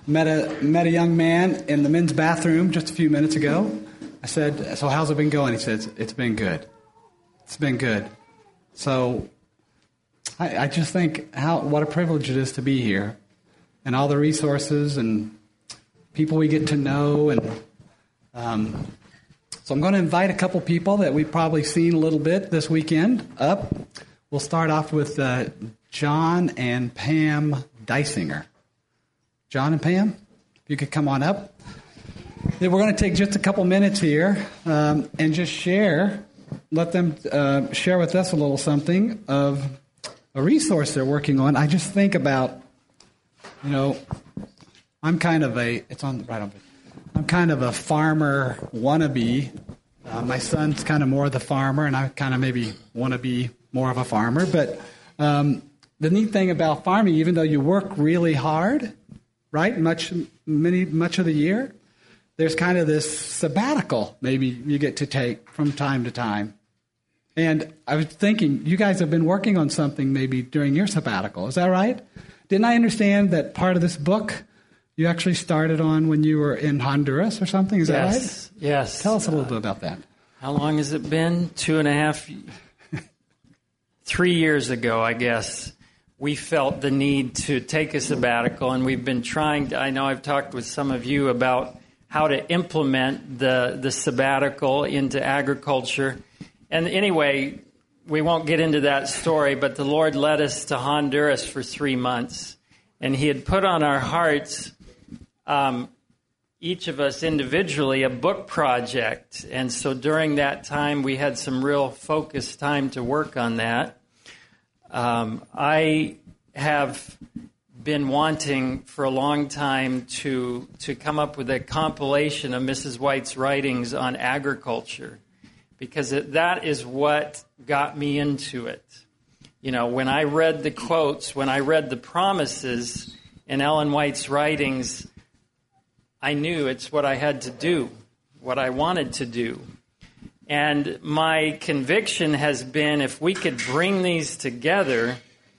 met a young man in the men's bathroom just a few minutes ago. I said, "So how's it been going?" He says, "It's been good. It's been good." So I just think what a privilege it is to be here, and all the resources and people we get to know. And so I'm going to invite a couple people that we've probably seen a little bit this weekend up. We'll start off with John and Pam Dysinger. John and Pam, if you could come on up. Then we're going to take just a couple minutes here and just let them share with us a little something of a resource they're working on. I just think about, I'm kind of a farmer wannabe. My son's kind of more the farmer, and I kind of maybe want to be more of a farmer. But the neat thing about farming, even though you work really hard, right, much of the year, there's kind of this sabbatical maybe you get to take from time to time. And I was thinking, you guys have been working on something maybe during your sabbatical. Is that right? Didn't I understand that part of this book you actually started on when you were in Honduras or something? Is that right? Yes. Tell us a little bit about that. How long has it been? 2.5, 3 years ago, I guess, we felt the need to take a sabbatical, and we've been trying to, I know I've talked with some of you about how to implement the sabbatical into agriculture. And anyway, we won't get into that story, but the Lord led us to Honduras for 3 months. And He had put on our hearts, each of us individually, a book project. And so during that time, we had some real focused time to work on that. I have been wanting for a long time to come up with a compilation of Mrs. White's writings on agriculture, because that is what got me into it. When I read the quotes, when I read the promises in Ellen White's writings, I knew it's what I had to do, what I wanted to do. And my conviction has been, if we could bring these together,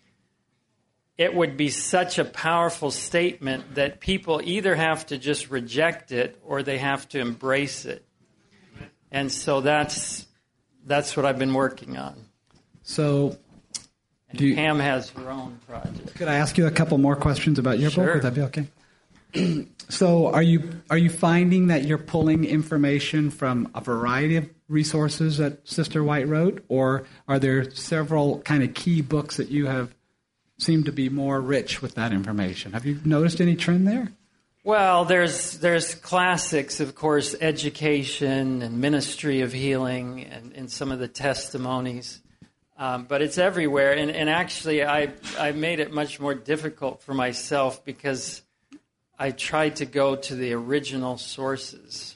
it would be such a powerful statement that people either have to just reject it or they have to embrace it. And so that's what I've been working on. So, Pam has her own project. Could I ask you a couple more questions about your book? Sure. Would that be okay? So, are you finding that you're pulling information from a variety of resources that Sister White wrote, or are there several kind of key books that you have seemed to be more rich with that information? Have you noticed any trend there? Well, there's classics, of course, education and ministry of healing and some of the testimonies. But it's everywhere. And actually, I made it much more difficult for myself because I tried to go to the original sources.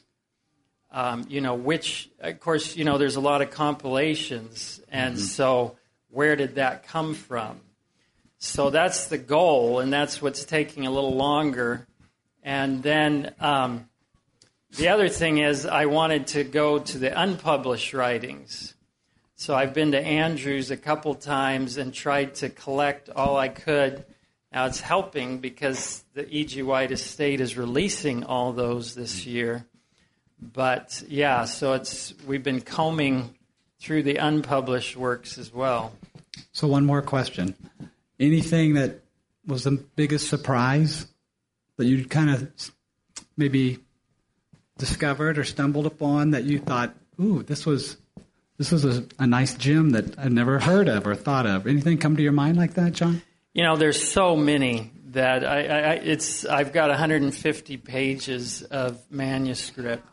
Which, of course, there's a lot of compilations. And so where did that come from? So that's the goal, and that's what's taking a little longer. And then the other thing is I wanted to go to the unpublished writings. So I've been to Andrews a couple times and tried to collect all I could. Now it's helping because the E.G. White Estate is releasing all those this year. But yeah, so we've been combing through the unpublished works as well. So one more question. Anything that was the biggest surprise that you kind of maybe discovered or stumbled upon that you thought, ooh, this was a nice gem that I'd never heard of or thought of? Anything come to your mind like that, John? There's so many that I've got 150 pages of manuscript.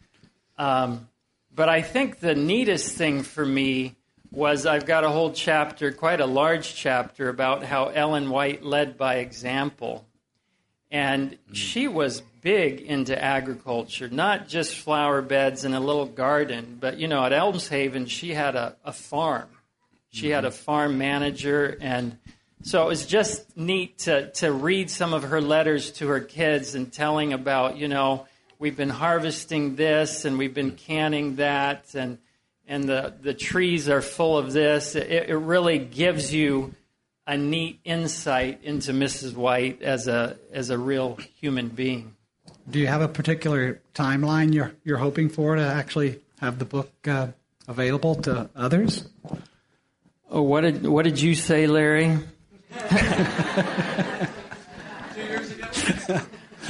But I think the neatest thing for me was I've got a whole chapter, quite a large chapter, about how Ellen White led by example. And she was big into agriculture, not just flower beds and a little garden, but, at Elmshaven, she had a farm. She had a farm manager, and so it was just neat to read some of her letters to her kids and telling about, we've been harvesting this and we've been canning that, and the trees are full of this. It really gives you a neat insight into Mrs. White as a real human being. Do you have a particular timeline you're hoping for to actually have the book available to others? Oh, what did you say, Larry? 2 years ago.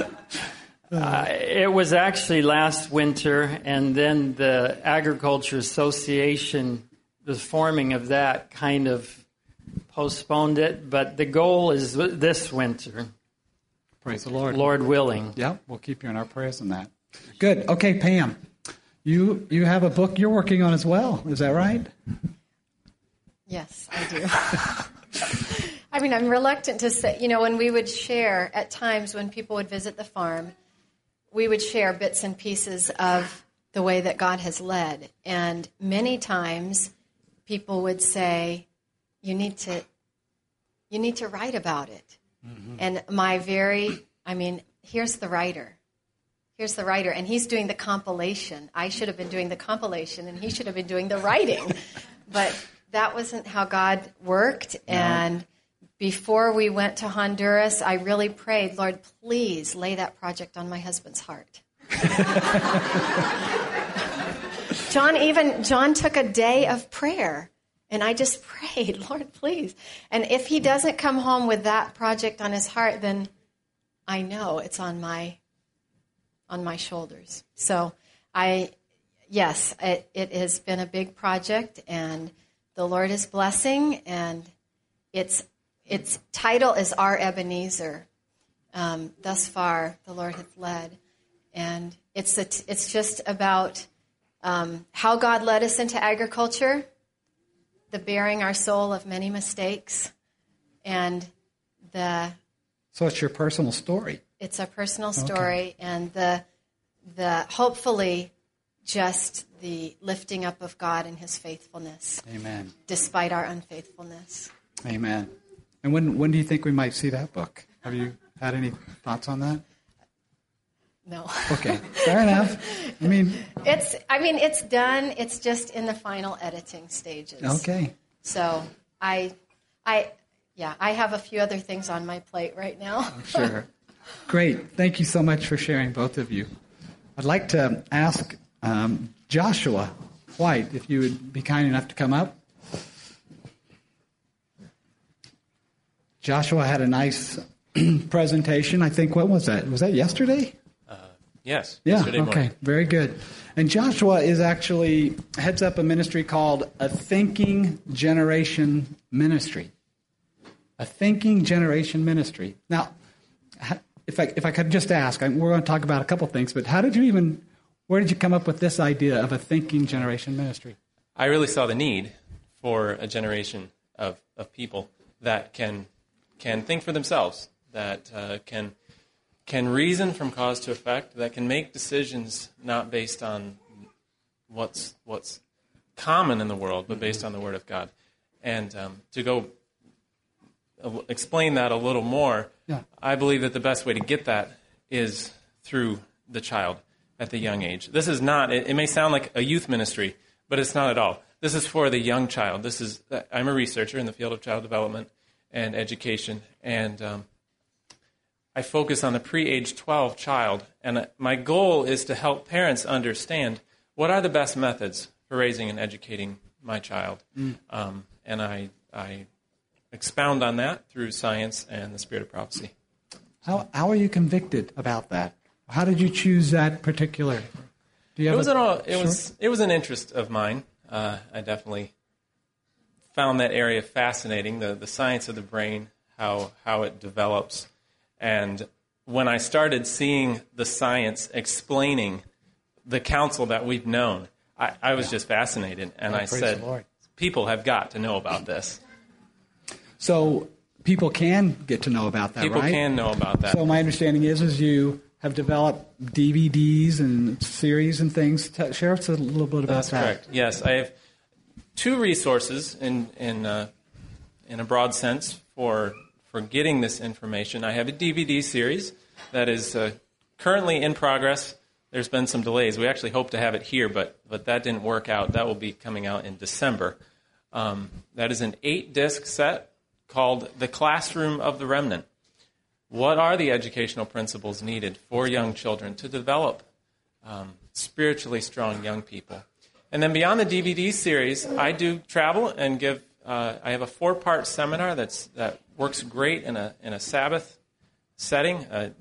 It was actually last winter, and then the Agriculture Association, the forming of that kind of postponed it, but the goal is this winter. Praise the Lord. Lord willing. Yeah, we'll keep you in our prayers on that. Good. Okay, Pam, you have a book you're working on as well. Is that right? Yes, I do. I mean, I'm reluctant to say, when we would share, at times when people would visit the farm, we would share bits and pieces of the way that God has led. And many times people would say, you need to write about it. Mm-hmm. And here's the writer. Here's the writer, and he's doing the compilation. I should have been doing the compilation, and he should have been doing the writing. But that wasn't how God worked, no. And before we went to Honduras, I really prayed, Lord, please lay that project on my husband's heart. John took a day of prayer, and I just prayed, Lord, please. And if he doesn't come home with that project on his heart, then I know it's on my shoulders. So it has been a big project, and the Lord is blessing, and its title is Our Ebenezer. Thus far, the Lord hath led, and it's just about how God led us into agriculture, the bearing our soul of many mistakes, and So it's your personal story. It's a personal story, okay. And the hopefully just the lifting up of God and His faithfulness. Amen. Despite our unfaithfulness. Amen. And when do you think we might see that book? Have you had any thoughts on that? No. Okay, fair enough. It's done. It's just in the final editing stages. Okay. So I have a few other things on my plate right now. Sure. Great. Thank you so much for sharing, both of you. I'd like to ask Joshua White if you would be kind enough to come up. Joshua had a nice presentation. I think, what was that? Was that yesterday? Yes. Yeah, yesterday okay. morning. Very good. And Joshua heads up a ministry called A Thinking Generation Ministry. A Thinking Generation Ministry. Now, if I could just ask, we're going to talk about a couple things, but where did you come up with this idea of a Thinking Generation Ministry? I really saw the need for a generation of people that can think for themselves, that can reason from cause to effect, that can make decisions not based on what's common in the world, but based on the Word of God. And to go explain that a little more, yeah. I believe that the best way to get that is through the child at the young age. This is not, it may sound like a youth ministry, but it's not at all. This is for the young child. I'm a researcher in the field of child development and education, and I focus on the pre-age 12 child, and my goal is to help parents understand what are the best methods for raising and educating my child. And I expound on that through science and the spirit of prophecy. How are you convicted about that? How did you choose that particular? It was an interest of mine. I definitely found that area fascinating, the science of the brain, how it develops. And when I started seeing the science explaining the counsel that we've known, I was just fascinated. And I said, people have got to know about this. So people can get to know about that, People right? can know about that. So my understanding is you have developed DVDs and series and things. Share us a little bit about that. That's correct. Yes, I have two resources in a broad sense for getting this information. I have a DVD series that is currently in progress. There's been some delays. We actually hope to have it here, but that didn't work out. That will be coming out in December. That is an 8-disc set called The Classroom of the Remnant. What are the educational principles needed for young children to develop spiritually strong young people? And then beyond the DVD series, I do travel and give. I have a 4-part seminar that works great in a Sabbath setting. A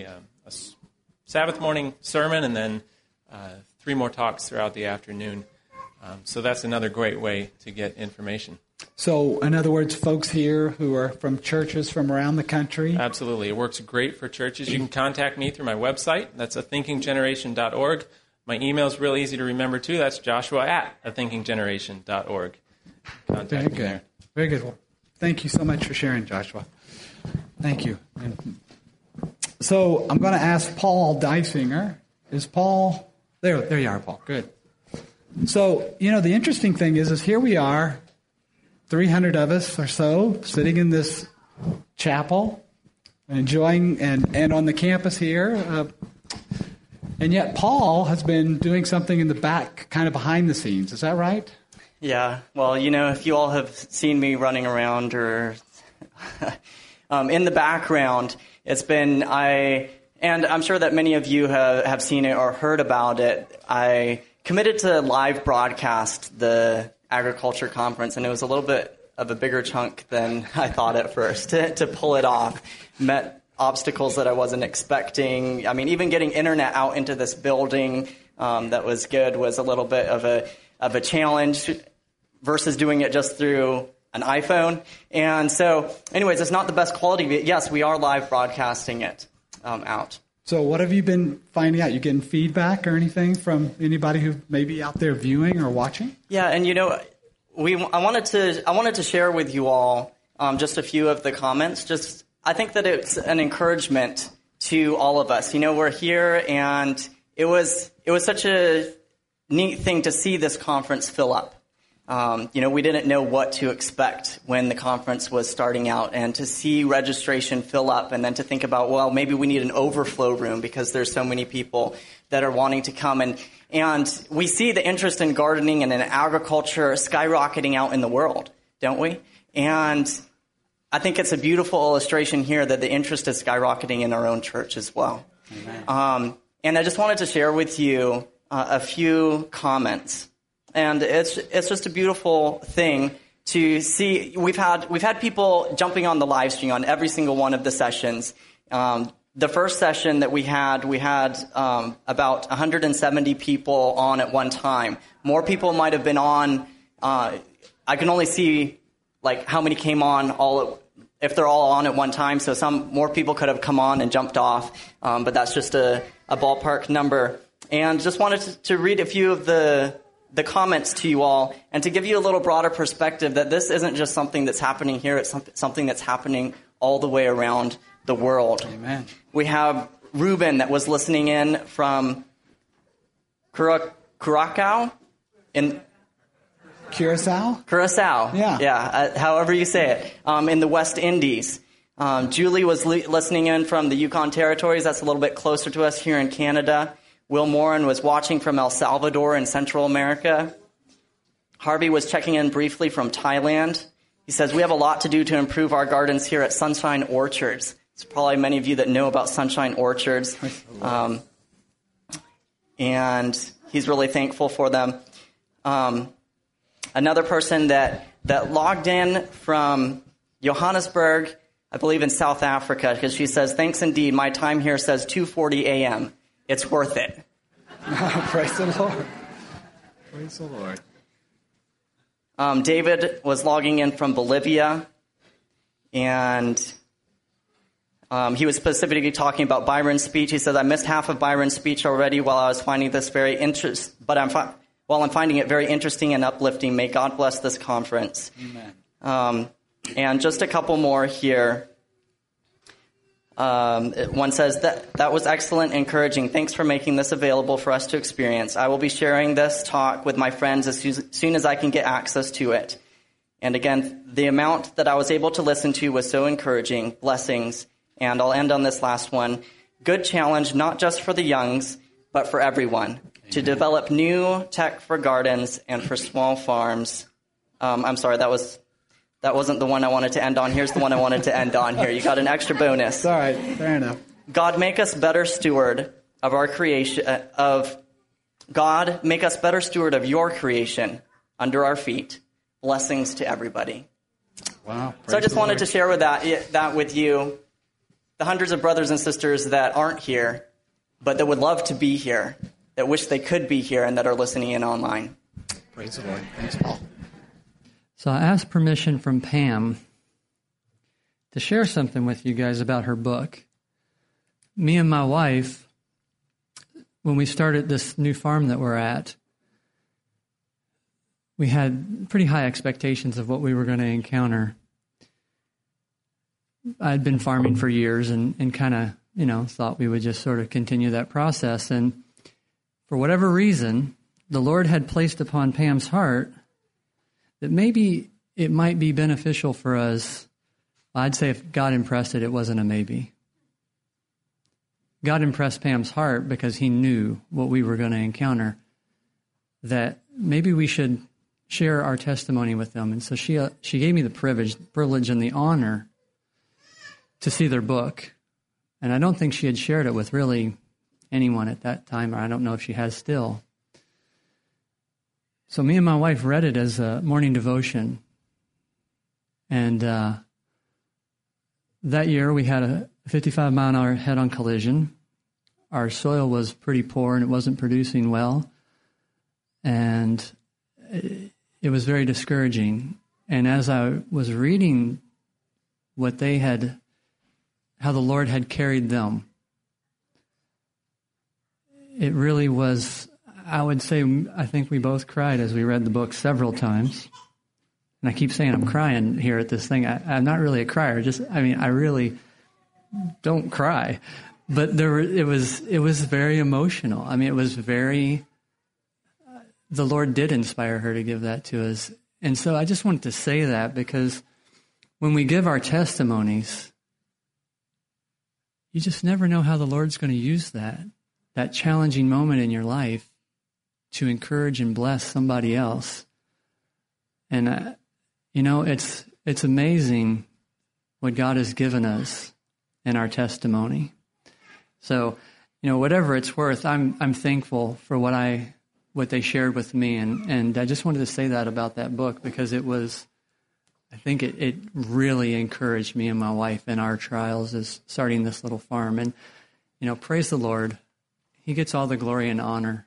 Sabbath morning sermon, and then 3 more talks throughout the afternoon. So that's another great way to get information. So, in other words, folks here who are from churches from around the country? Absolutely. It works great for churches. You can contact me through my website. That's athinkinggeneration.org. My email is real easy to remember, too. That's joshua@athinkinggeneration.org. Contact Very me good. there. Very good. Well, thank you so much for sharing, Joshua. Thank you. And so, I'm going to ask Paul Dysinger. Is Paul... There you are, Paul. Good. So, the interesting thing is here we are, 300 of us or so, sitting in this chapel, enjoying, and on the campus here. And yet Paul has been doing something in the back, kind of behind the scenes. Is that right? Yeah. Well, if you all have seen me running around or in the background, it's been, and I'm sure that many of you have seen it or heard about it. I committed to live broadcast the agriculture conference, and it was a little bit of a bigger chunk than I thought at first to pull it off. Met obstacles that I wasn't expecting. I mean, even getting internet out into this building that was good was a little bit of a challenge versus doing it just through an iPhone. And so, anyways, it's not the best quality, but yes, we are live broadcasting it out. So what have you been finding out? You getting feedback or anything from anybody who may be out there viewing or watching? Yeah, and I wanted to share with you all just a few of the comments. I think that it's an encouragement to all of us. We're here, and it was such a neat thing to see this conference fill up. We didn't know what to expect when the conference was starting out, and to see registration fill up, and then to think about, well, maybe we need an overflow room because there's so many people that are wanting to come. And we see the interest in gardening and in agriculture skyrocketing out in the world, don't we? And I think it's a beautiful illustration here that the interest is skyrocketing in our own church as well. Amen. And I just wanted to share with you a few comments. And it's just a beautiful thing to see. We've had people jumping on the live stream on every single one of the sessions. The first session that we had about 170 people on at one time. More people might have been on. I can only see how many came on if they're all on at one time. So some more people could have come on and jumped off, but that's just a ballpark number. And just wanted to read a few of the comments to you all, and to give you a little broader perspective that this isn't just something that's happening here, it's something that's happening all the way around the world. Amen. We have Ruben that was listening in from Curacao in Curacao? Yeah, however you say it, in the West Indies. Julie was listening in from the Yukon Territories. That's a little bit closer to us here in Canada. Will Morin was watching from El Salvador in Central America. Harvey was checking in briefly from Thailand. He says, we have a lot to do to improve our gardens here at Sunshine Orchards. There's probably many of you that know about Sunshine Orchards. And he's really thankful for them. Another person that logged in from Johannesburg, I believe in South Africa, because she says, thanks indeed. My time here says 2:40 a.m. It's worth it. Praise the Lord. Praise the Lord. David was logging in from Bolivia, and he was specifically talking about Byron's speech. He says, I missed half of Byron's speech already while I was finding this very interesting, while I'm finding it very interesting and uplifting. May God bless this conference. Amen. And just a couple more here. One says, that was excellent, encouraging. Thanks for making this available for us to experience. I will be sharing this talk with my friends as soon as I can get access to it. And again, the amount that I was able to listen to was so encouraging. Blessings. And I'll end on this last one. Good challenge, not just for the youngs, but for everyone. Amen. To develop new tech for gardens and for small farms. I'm sorry, that was That wasn't the one I wanted to end on. Here's the one I wanted to end on here. You got an extra bonus. All right, fair enough. God, make us better steward of our creation, God, make us better steward of your creation under our feet. Blessings to everybody. Wow. So I just wanted to share with that with you, the hundreds of brothers and sisters that aren't here, but that would love to be here, that wish they could be here, and that are listening in online. Praise the Lord. Thanks, Paul. So I asked permission from Pam to share something with you guys about her book. Me and my wife, when we started this new farm that we're at, we had pretty high expectations of what we were going to encounter. I'd been farming for years and kind of, thought we would just sort of continue that process. And for whatever reason, the Lord had placed upon Pam's heart that maybe it might be beneficial for us. I'd say if God impressed it, it wasn't a maybe. God impressed Pam's heart because he knew what we were going to encounter, that maybe we should share our testimony with them. And so she gave me the privilege and the honor to see their book. And I don't think she had shared it with really anyone at that time, or I don't know if she has still. So me and my wife read it as a morning devotion. And that year we had a 55-mile-an-hour head-on collision. Our soil was pretty poor and it wasn't producing well. And it was very discouraging. And as I was reading how the Lord had carried them, it really was, I would say, I think we both cried as we read the book several times. And I keep saying I'm crying here at this thing. I'm not really a crier. I really don't cry. But it was very emotional. It was very, the Lord did inspire her to give that to us. And so I just wanted to say that because when we give our testimonies, you just never know how the Lord's going to use that challenging moment in your life to encourage and bless somebody else. And, it's amazing what God has given us in our testimony. So, whatever it's worth, I'm thankful for what they shared with me. And I just wanted to say that about that book because I think it really encouraged me and my wife in our trials as starting this little farm. And, praise the Lord. He gets all the glory and honor,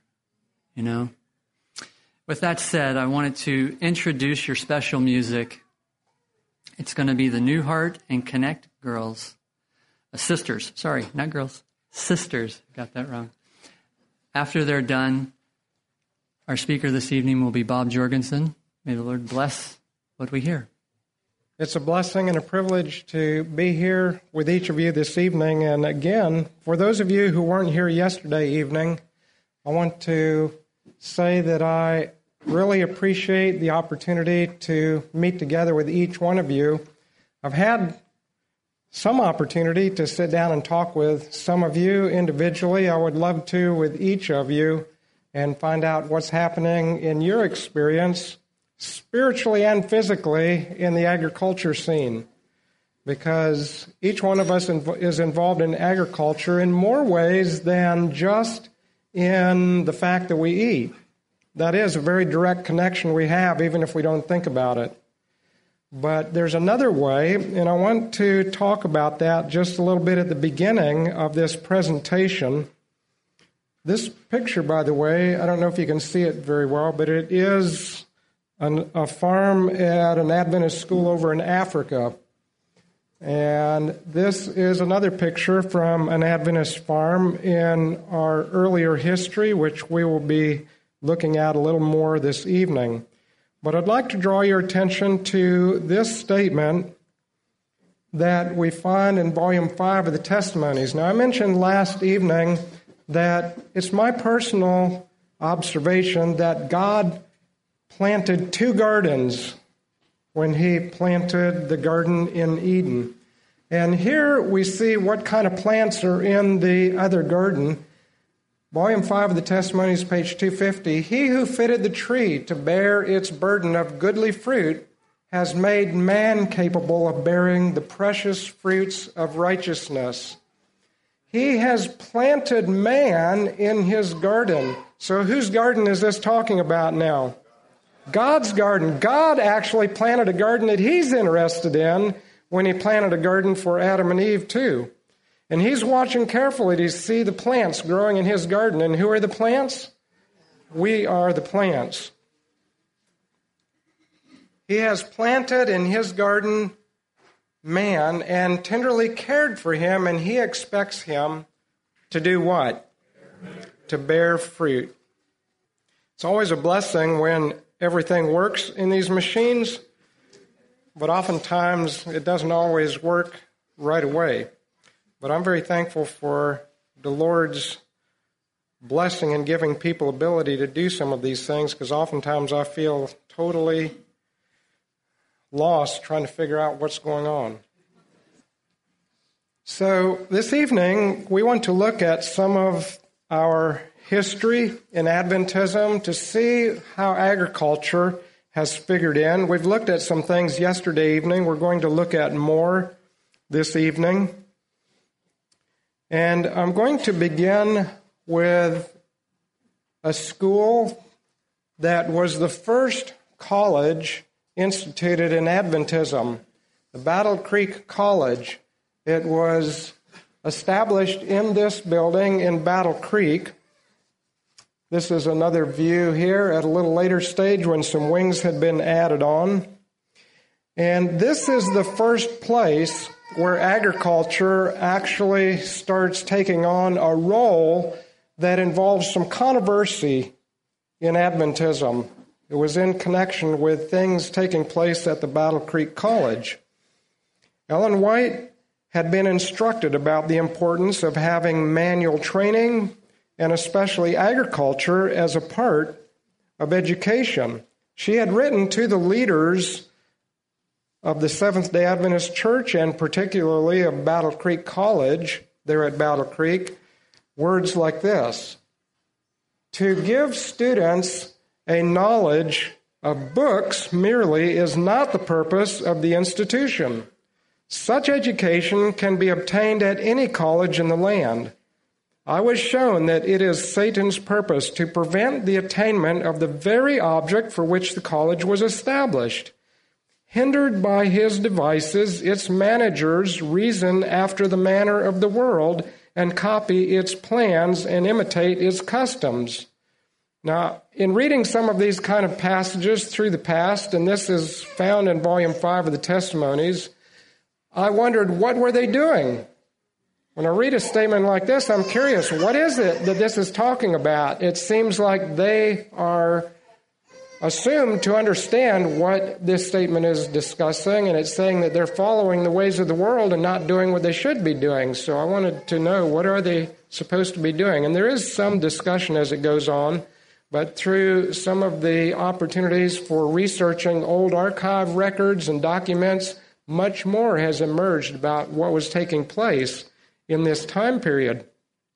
With that said, I wanted to introduce your special music. It's going to be the Newhart and Connect girls. Sisters. Sorry, not girls. Sisters. Got that wrong. After they're done, our speaker this evening will be Bob Jorgensen. May the Lord bless what we hear. It's a blessing and a privilege to be here with each of you this evening. And again, for those of you who weren't here yesterday evening, I want to say that I really appreciate the opportunity to meet together with each one of you. I've had some opportunity to sit down and talk with some of you individually. I would love to with each of you and find out what's happening in your experience spiritually and physically in the agriculture scene, because each one of us is involved in agriculture in more ways than just in the fact that we eat. That is a very direct connection we have, even if we don't think about it. But there's another way, and I want to talk about that just a little bit at the beginning of this presentation. This picture, by the way, I don't know if you can see it very well, but it is a farm at an Adventist school over in Africa. And this is another picture from an Adventist farm in our earlier history, which we will be looking at a little more this evening. But I'd like to draw your attention to this statement that we find in Volume 5 of the Testimonies. Now, I mentioned last evening that it's my personal observation that God planted two gardens when he planted the garden in Eden. And here we see what kind of plants are in the other garden. Volume 5 of the Testimonies, page 250. He who fitted the tree to bear its burden of goodly fruit has made man capable of bearing the precious fruits of righteousness. He has planted man in his garden. So whose garden is this talking about now? God's garden. God actually planted a garden that he's interested in when he planted a garden for Adam and Eve too. And he's watching carefully to see the plants growing in his garden. And who are the plants? We are the plants. He has planted in his garden man and tenderly cared for him, and he expects him to do what? To bear fruit. It's always a blessing when everything works in these machines, but oftentimes it doesn't always work right away. But I'm very thankful for the Lord's blessing in giving people ability to do some of these things, because oftentimes I feel totally lost trying to figure out what's going on. So this evening, we want to look at some of our history in Adventism to see how agriculture has figured in. We've looked at some things yesterday evening. We're going to look at more this evening. And I'm going to begin with a school that was the first college instituted in Adventism, the Battle Creek College. It was established in this building in Battle Creek. This is another view here at a little later stage when some wings had been added on. And this is the first place where agriculture actually starts taking on a role that involves some controversy in Adventism. It was in connection with things taking place at the Battle Creek College. Ellen White had been instructed about the importance of having manual training and especially agriculture as a part of education. She had written to the leaders of the Seventh-day Adventist Church and particularly of Battle Creek College there at Battle Creek words like this: to give students a knowledge of books merely is not the purpose of the institution. Such education can be obtained at any college in the land. I was shown that it is Satan's purpose to prevent the attainment of the very object for which the college was established. Hindered by his devices, its managers reason after the manner of the world and copy its plans and imitate its customs. Now, in reading some of these kind of passages through the past, and this is found in Volume 5 of the Testimonies, I wondered, what were they doing? When I read a statement like this, I'm curious, what is it that this is talking about? It seems like they are assumed to understand what this statement is discussing, and it's saying that they're following the ways of the world and not doing what they should be doing. So I wanted to know, what are they supposed to be doing? And there is some discussion as it goes on, but through some of the opportunities for researching old archive records and documents, much more has emerged about what was taking place in this time period.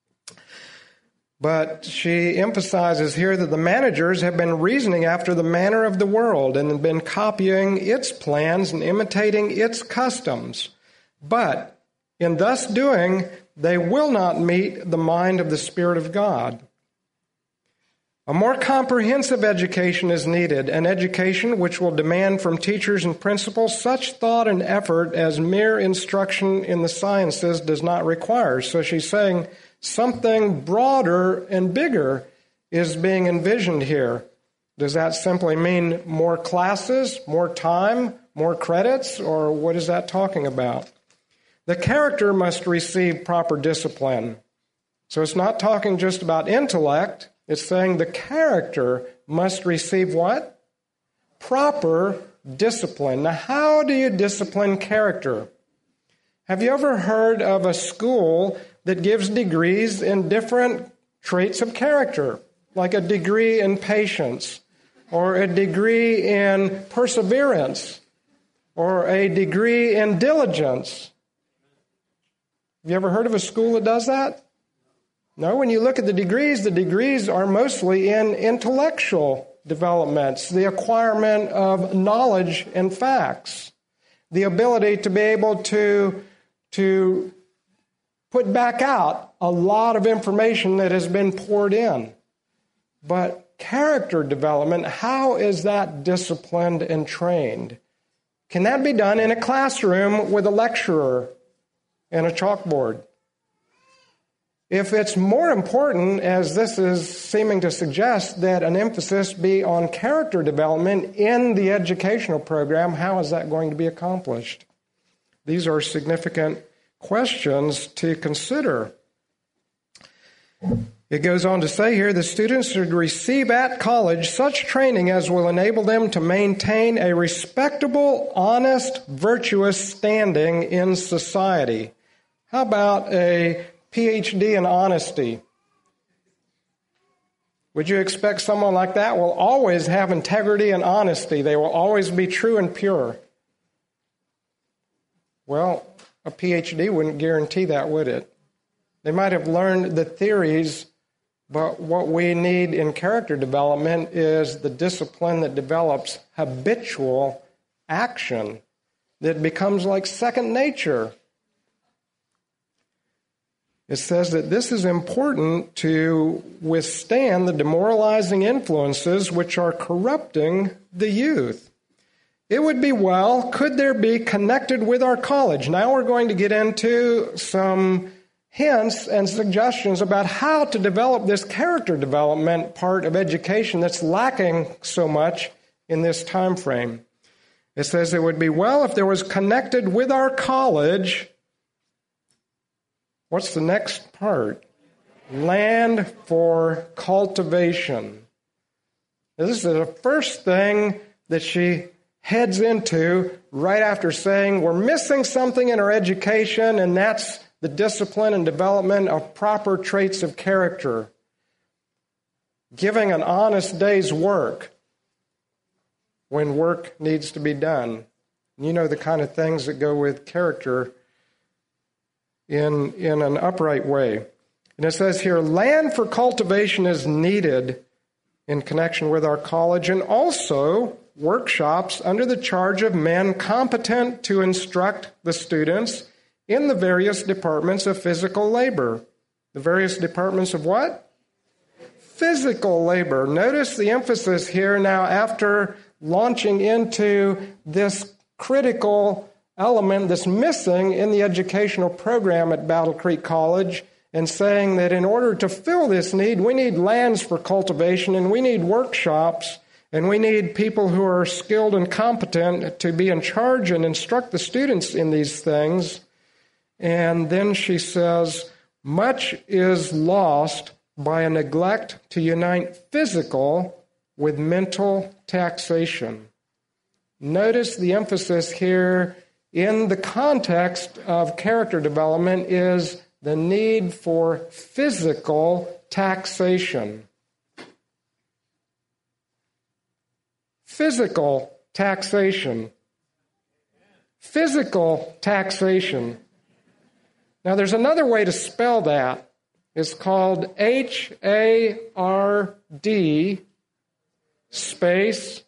But she emphasizes here that the managers have been reasoning after the manner of the world and have been copying its plans and imitating its customs. But in thus doing, they will not meet the mind of the Spirit of God. A more comprehensive education is needed, an education which will demand from teachers and principals such thought and effort as mere instruction in the sciences does not require. So she's saying something broader and bigger is being envisioned here. Does that simply mean more classes, more time, more credits, or what is that talking about? The character must receive proper discipline. So it's not talking just about intellect. It's saying the character must receive what? Proper discipline. Now, how do you discipline character? Have you ever heard of a school that gives degrees in different traits of character, like a degree in patience, or a degree in perseverance, or a degree in diligence? Have you ever heard of a school that does that? No, when you look at the degrees are mostly in intellectual developments, the acquirement of knowledge and facts, the ability to be able to put back out a lot of information that has been poured in. But character development, how is that disciplined and trained? Can that be done in a classroom with a lecturer and a chalkboard? If it's more important, as this is seeming to suggest, that an emphasis be on character development in the educational program, how is that going to be accomplished? These are significant questions to consider. It goes on to say here, the students should receive at college such training as will enable them to maintain a respectable, honest, virtuous standing in society. How about a PhD in honesty? Would you expect someone like that will always have integrity and honesty? They will always be true and pure. Well, a PhD wouldn't guarantee that, would it? They might have learned the theories, but what we need in character development is the discipline that develops habitual action that becomes like second nature. It says that this is important to withstand the demoralizing influences which are corrupting the youth. It would be well, could there be connected with our college? Now we're going to get into some hints and suggestions about how to develop this character development part of education that's lacking so much in this time frame. It says it would be well if there was connected with our college. What's the next part? Land for cultivation. This is the first thing that she heads into right after saying we're missing something in our education, and that's the discipline and development of proper traits of character. Giving an honest day's work when work needs to be done. You know the kind of things that go with character in an upright way. And it says here, land for cultivation is needed in connection with our college, and also workshops under the charge of men competent to instruct the students in the various departments of physical labor. The various departments of what? Physical labor. Notice the emphasis here now after launching into this critical element that's missing in the educational program at Battle Creek College, and saying that in order to fill this need, we need lands for cultivation, and we need workshops, and we need people who are skilled and competent to be in charge and instruct the students in these things. And then she says, much is lost by a neglect to unite physical with mental taxation. Notice the emphasis here in the context of character development is the need for physical taxation. Physical taxation. Physical taxation. Now, there's another way to spell that. It's called H-A-R-D space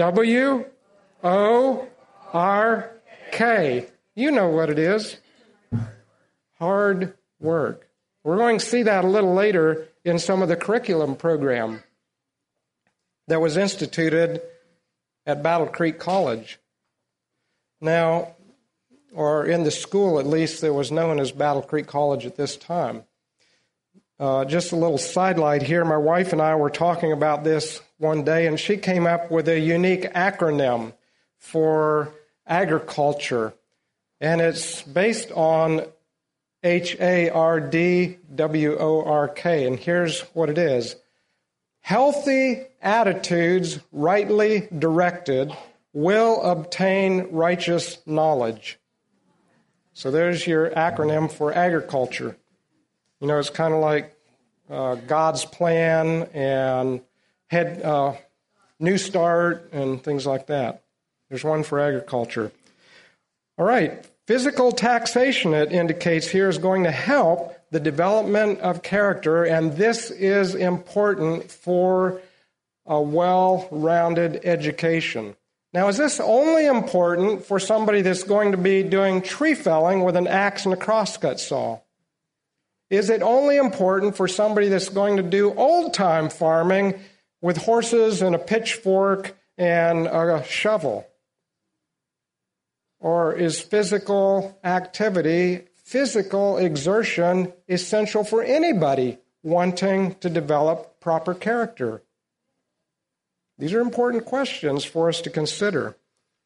W-O-R-K. You know what it is. Hard work. We're going to see that a little later in some of the curriculum program that was instituted at Battle Creek College. Now, or in the school at least that was known as Battle Creek College at this time. Just a little sidelight here. My wife and I were talking about this one day, and she came up with a unique acronym for agriculture, and it's based on H-A-R-D-W-O-R-K, and here's what it is. Healthy attitudes, rightly directed, will obtain righteous knowledge. So there's your acronym for agriculture. You know, it's kind of like God's plan and New Start and things like that. There's one for agriculture. All right. Physical taxation, it indicates here, is going to help the development of character, and this is important for a well-rounded education. Now, is this only important for somebody that's going to be doing tree felling with an axe and a crosscut saw? Is it only important for somebody that's going to do old-time farming with horses and a pitchfork and a shovel? Or is physical activity, physical exertion essential for anybody wanting to develop proper character? These are important questions for us to consider.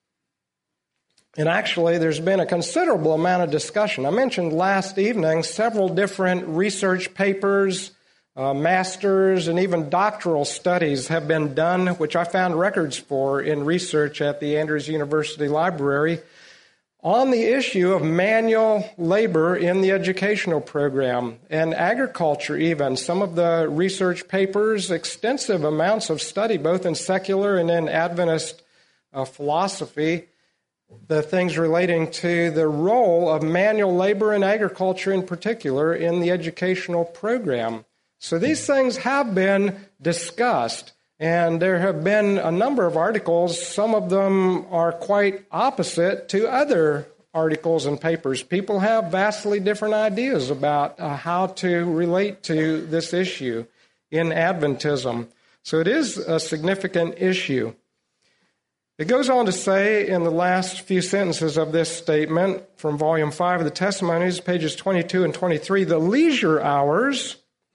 And actually, there's been a considerable amount of discussion. I mentioned last evening several different research papers, master's, and even doctoral studies have been done, which I found records for in research at the Andrews University Library, on the issue of manual labor in the educational program and agriculture even. Some of the research papers, extensive amounts of study, both in secular and in Adventist philosophy, the things relating to the role of manual labor in agriculture in particular in the educational program. So these things have been discussed. And there have been a number of articles. Some of them are quite opposite to other articles and papers. People have vastly different ideas about how to relate to this issue in Adventism. So it is a significant issue. It goes on to say in the last few sentences of this statement from Volume 5 of the Testimonies, pages 22 and 23, the leisure hours.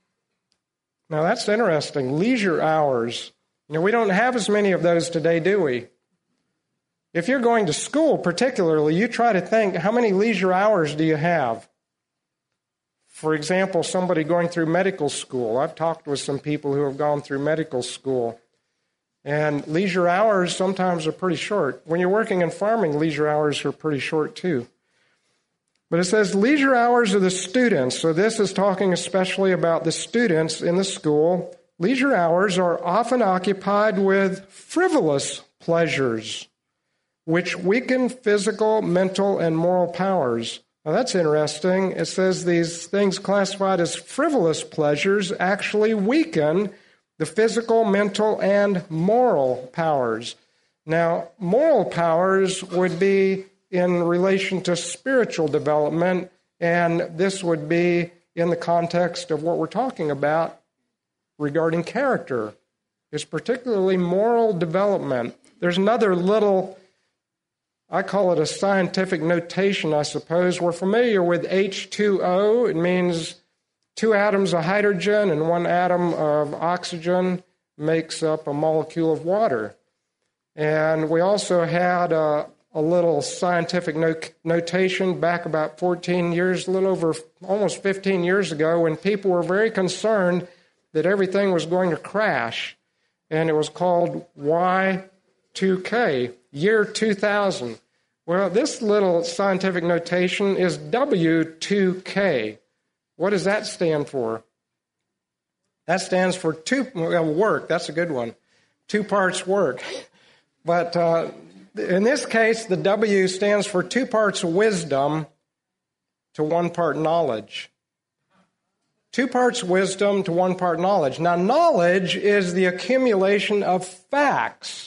Now that's interesting, leisure hours. You know, we don't have as many of those today, do we? If you're going to school particularly, you try to think, how many leisure hours do you have? For example, somebody going through medical school. I've talked with some people who have gone through medical school. And leisure hours sometimes are pretty short. When you're working in farming, leisure hours are pretty short too. But it says leisure hours of the students. So this is talking especially about the students in the school. Leisure hours are often occupied with frivolous pleasures, which weaken physical, mental, and moral powers. Now that's interesting. It says these things classified as frivolous pleasures actually weaken the physical, mental, and moral powers. Now, moral powers would be in relation to spiritual development, and this would be in the context of what we're talking about regarding character. It's particularly moral development. There's another little, I call it a scientific notation, I suppose. We're familiar with H2O. It means 2 atoms of hydrogen and 1 atom of oxygen makes up a molecule of water. And we also had a little scientific notation back about 14 years, a little over almost 15 years ago, when people were very concerned that everything was going to crash. And it was called Y2K, year 2000. Well, this little scientific notation is W2K. What does that stand for? That stands for work. That's a good one. 2 parts work. But in this case, the W stands for 2 parts wisdom to 1 part knowledge. 2 parts wisdom to 1 part knowledge. Now, knowledge is the accumulation of facts.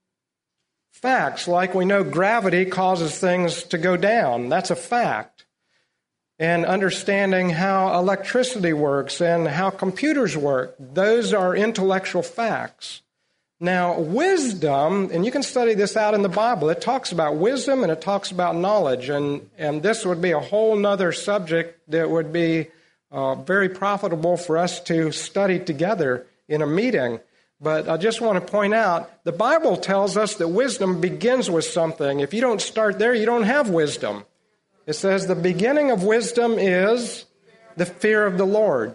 Facts, like we know gravity causes things to go down. That's a fact. And understanding how electricity works and how computers work, those are intellectual facts. Now, wisdom, and you can study this out in the Bible, it talks about wisdom and it talks about knowledge. And this would be a whole nother subject that would be very profitable for us to study together in a meeting. But I just want to point out, the Bible tells us that wisdom begins with something. If you don't start there, you don't have wisdom. It says the beginning of wisdom is the fear of the Lord.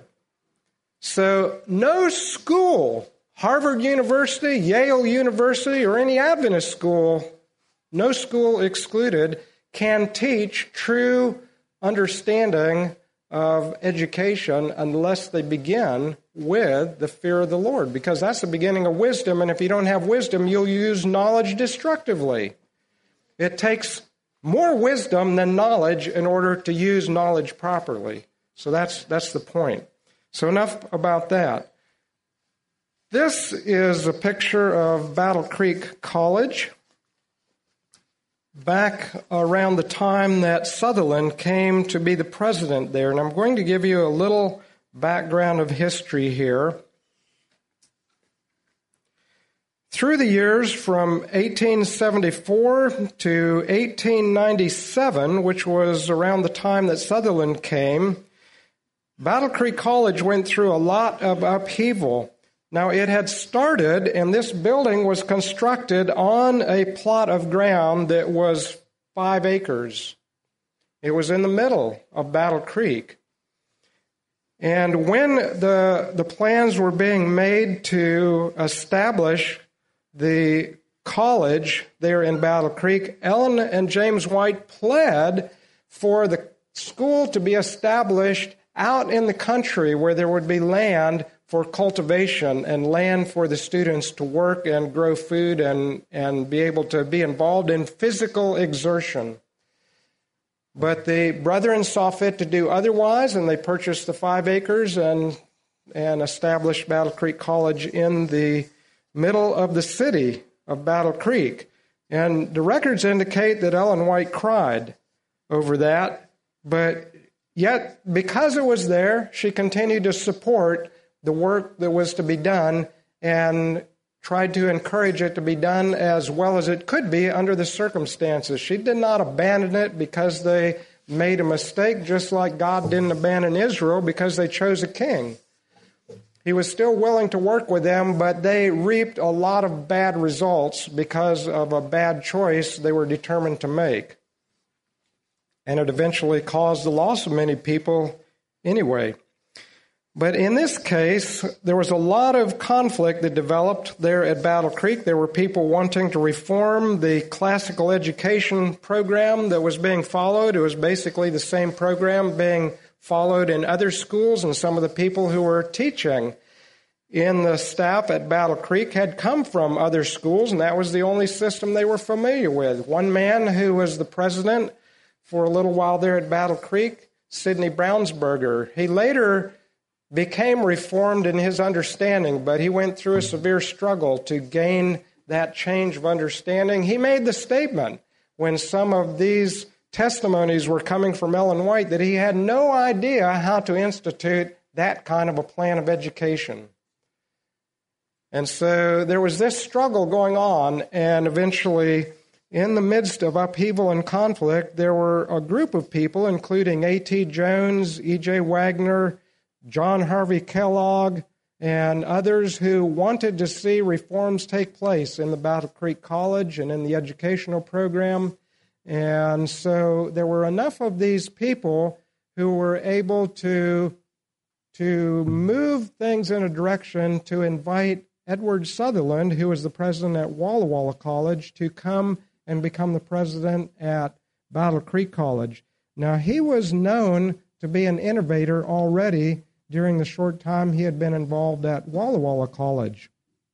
So no school, Harvard University, Yale University, or any Adventist school, no school excluded, can teach true understanding of education unless they begin with the fear of the Lord, because that's the beginning of wisdom, and if you don't have wisdom, you'll use knowledge destructively. It takes more wisdom than knowledge in order to use knowledge properly. So that's the point. So enough about that. This is a picture of Battle Creek College back around the time that Sutherland came to be the president there. And I'm going to give you a little background of history here. Through the years from 1874 to 1897, which was around the time that Sutherland came, Battle Creek College went through a lot of upheaval. Now, it had started, and this building was constructed on a plot of ground that was 5 acres. It was in the middle of Battle Creek. And when the plans were being made to establish the college there in Battle Creek, Ellen and James White pled for the school to be established out in the country where there would be land for cultivation and land for the students to work and grow food and be able to be involved in physical exertion. But the brethren saw fit to do otherwise, and they purchased the 5 acres and established Battle Creek College in the middle of the city of Battle Creek. And the records indicate that Ellen White cried over that, but yet because it was there, she continued to support the work that was to be done and tried to encourage it to be done as well as it could be under the circumstances. She did not abandon it because they made a mistake, just like God didn't abandon Israel because they chose a king. He was still willing to work with them, but they reaped a lot of bad results because of a bad choice they were determined to make. And it eventually caused the loss of many people anyway. But in this case, there was a lot of conflict that developed there at Battle Creek. There were people wanting to reform the classical education program that was being followed. It was basically the same program being followed in other schools, and some of the people who were teaching in the staff at Battle Creek had come from other schools, and that was the only system they were familiar with. One man who was the president for a little while there at Battle Creek, Sidney Brownsberger, he later became reformed in his understanding, but he went through a severe struggle to gain that change of understanding. He made the statement when some of these testimonies were coming from Ellen White that he had no idea how to institute that kind of a plan of education. And so there was this struggle going on, and eventually, in the midst of upheaval and conflict, there were a group of people, including A.T. Jones, E.J. Wagner, John Harvey Kellogg, and others who wanted to see reforms take place in the Battle Creek College and in the educational program. And so there were enough of these people who were able to move things in a direction to invite Edward Sutherland, who was the president at Walla Walla College, to come and become the president at Battle Creek College. Now, he was known to be an innovator already during the short time he had been involved at Walla Walla College.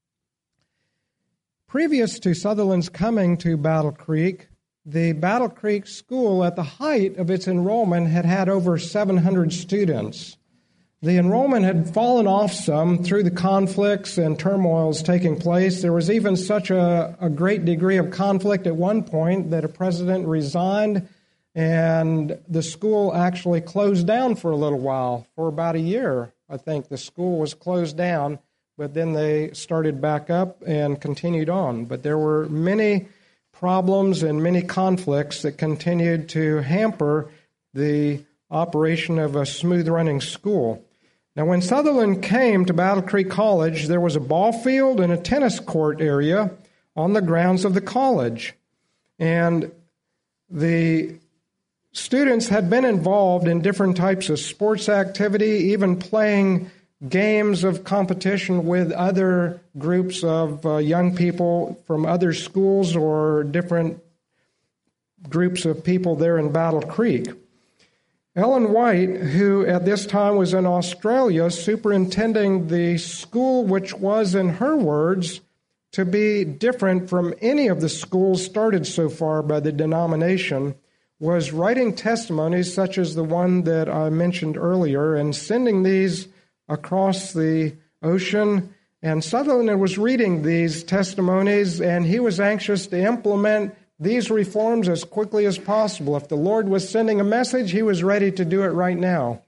Previous to Sutherland's coming to Battle Creek, the Battle Creek School, at the height of its enrollment, had had over 700 students. The enrollment had fallen off some through the conflicts and turmoils taking place. There was even such a great degree of conflict at one point that a president resigned, and the school actually closed down for a little while. For about a year, I think, the school was closed down, but then they started back up and continued on. But there were many problems and many conflicts that continued to hamper the operation of a smooth-running school. Now, when Sutherland came to Battle Creek College, there was a ball field and a tennis court area on the grounds of the college. And the students had been involved in different types of sports activity, even playing games of competition with other groups of young people from other schools or different groups of people there in Battle Creek. Ellen White, who at this time was in Australia superintending the school, which was, in her words, to be different from any of the schools started so far by the denomination, was writing testimonies such as the one that I mentioned earlier and sending these across the ocean And Sutherland was reading these testimonies, and he was anxious to implement these reforms as quickly as possible. If the Lord was sending a message, he was ready to do it right now.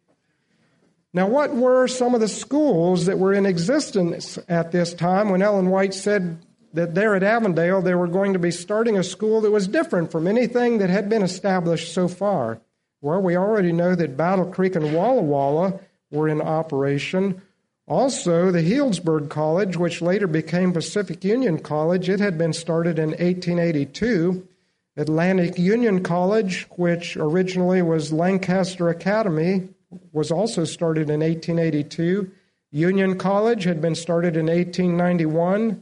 Now, what were some of the schools that were in existence at this time when Ellen White said that there at Avondale they were going to be starting a school that was different from anything that had been established so far? Well, we already know that Battle Creek and Walla Walla were in operation. Also, the Healdsburg College, which later became Pacific Union College, it had been started in 1882. Atlantic Union College, which originally was Lancaster Academy, was also started in 1882. Union College had been started in 1891,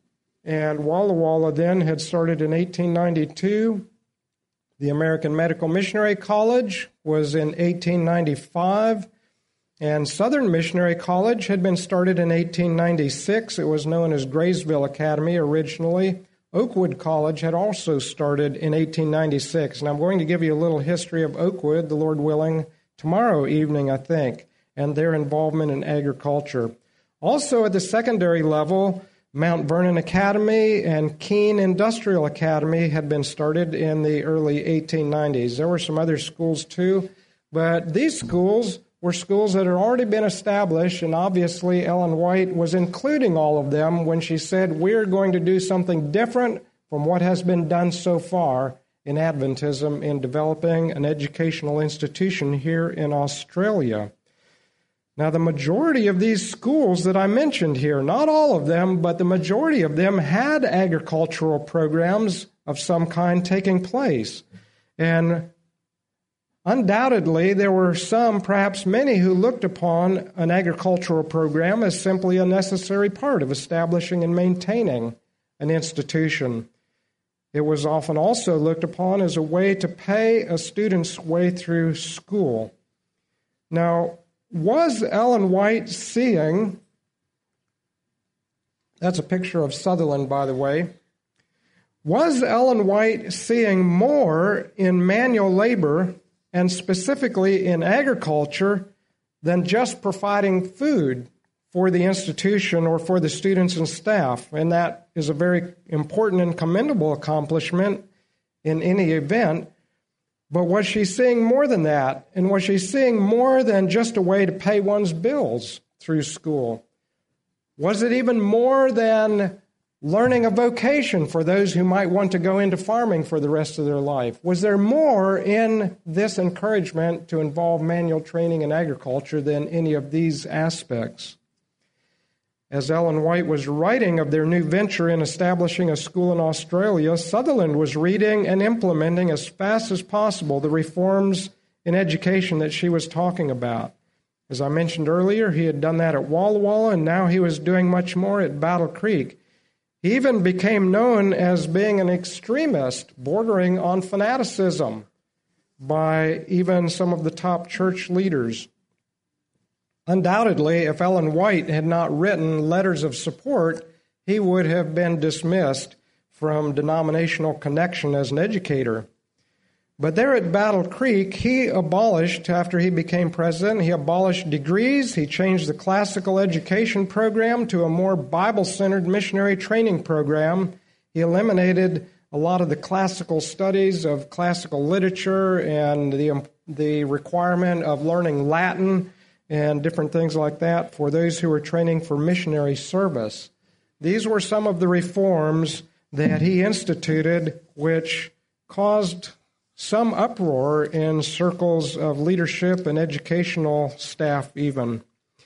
and Walla Walla then had started in 1892. The American Medical Missionary College was in 1895, and Southern Missionary College had been started in 1896. It was known as Graysville Academy originally. Oakwood College had also started in 1896, and I'm going to give you a little history of Oakwood, the Lord willing, tomorrow evening, I think, and their involvement in agriculture. Also at the secondary level, Mount Vernon Academy and Keene Industrial Academy had been started in the early 1890s. There were some other schools too, but these schools were schools that had already been established, and obviously Ellen White was including all of them when she said, we're going to do something different from what has been done so far in Adventism in developing an educational institution here in Australia. Now, the majority of these schools that I mentioned here, not all of them, but the majority of them had agricultural programs of some kind taking place. And undoubtedly, there were some, perhaps many, who looked upon an agricultural program as simply a necessary part of establishing and maintaining an institution. It was often also looked upon as a way to pay a student's way through school. Now, was Ellen White seeing, that's a picture of Sutherland, by the way, was Ellen White seeing more in manual labor and specifically in agriculture than just providing food for the institution or for the students and staff? And that is a very important and commendable accomplishment in any event. But was she seeing more than that? And was she seeing more than just a way to pay one's bills through school? Was it even more than learning a vocation for those who might want to go into farming for the rest of their life? Was there more in this encouragement to involve manual training in agriculture than any of these aspects? As Ellen White was writing of their new venture in establishing a school in Australia, Sutherland was reading and implementing as fast as possible the reforms in education that she was talking about. As I mentioned earlier, he had done that at Walla Walla, and now he was doing much more at Battle Creek. He even became known as being an extremist, bordering on fanaticism by even some of the top church leaders. Undoubtedly, if Ellen White had not written letters of support, he would have been dismissed from denominational connection as an educator. But there at Battle Creek, he abolished, after he became president, he abolished degrees. He changed the classical education program to a more Bible-centered missionary training program. He eliminated a lot of the classical studies of classical literature and the requirement of learning Latin and different things like that for those who were training for missionary service. These were some of the reforms that he instituted, which caused some uproar in circles of leadership and educational staff even.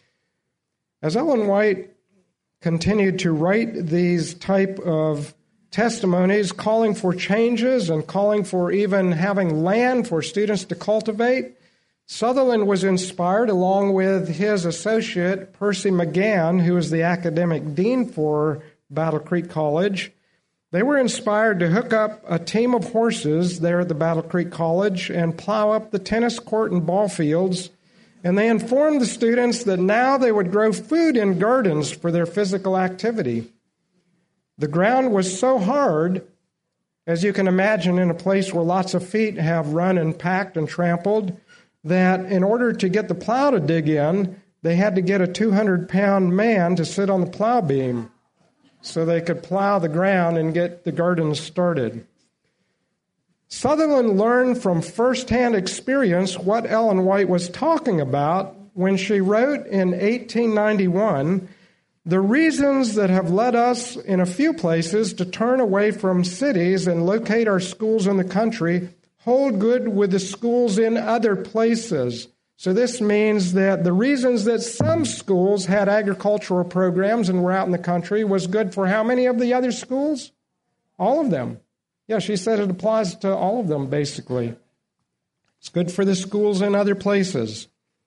As Ellen White continued to write these type of testimonies, calling for changes and calling for even having land for students to cultivate, Sutherland was inspired, along with his associate, Percy McGann, who was the academic dean for Battle Creek College. They were inspired to hook up a team of horses there at the Battle Creek College and plow up the tennis court and ball fields. And they informed the students that now they would grow food in gardens for their physical activity. The ground was so hard, as you can imagine, in a place where lots of feet have run and packed and trampled, that in order to get the plow to dig in, they had to get a 200-pound man to sit on the plow beam so they could plow the ground and get the gardens started. Sutherland learned from firsthand experience what Ellen White was talking about when she wrote in 1891, "The reasons that have led us in a few places to turn away from cities and locate our schools in the country hold good with the schools in other places." So this means that the reasons that some schools had agricultural programs and were out in the country was good for how many of the other schools? All of them. Yeah, she said it applies to all of them, basically. It's good for the schools in other places.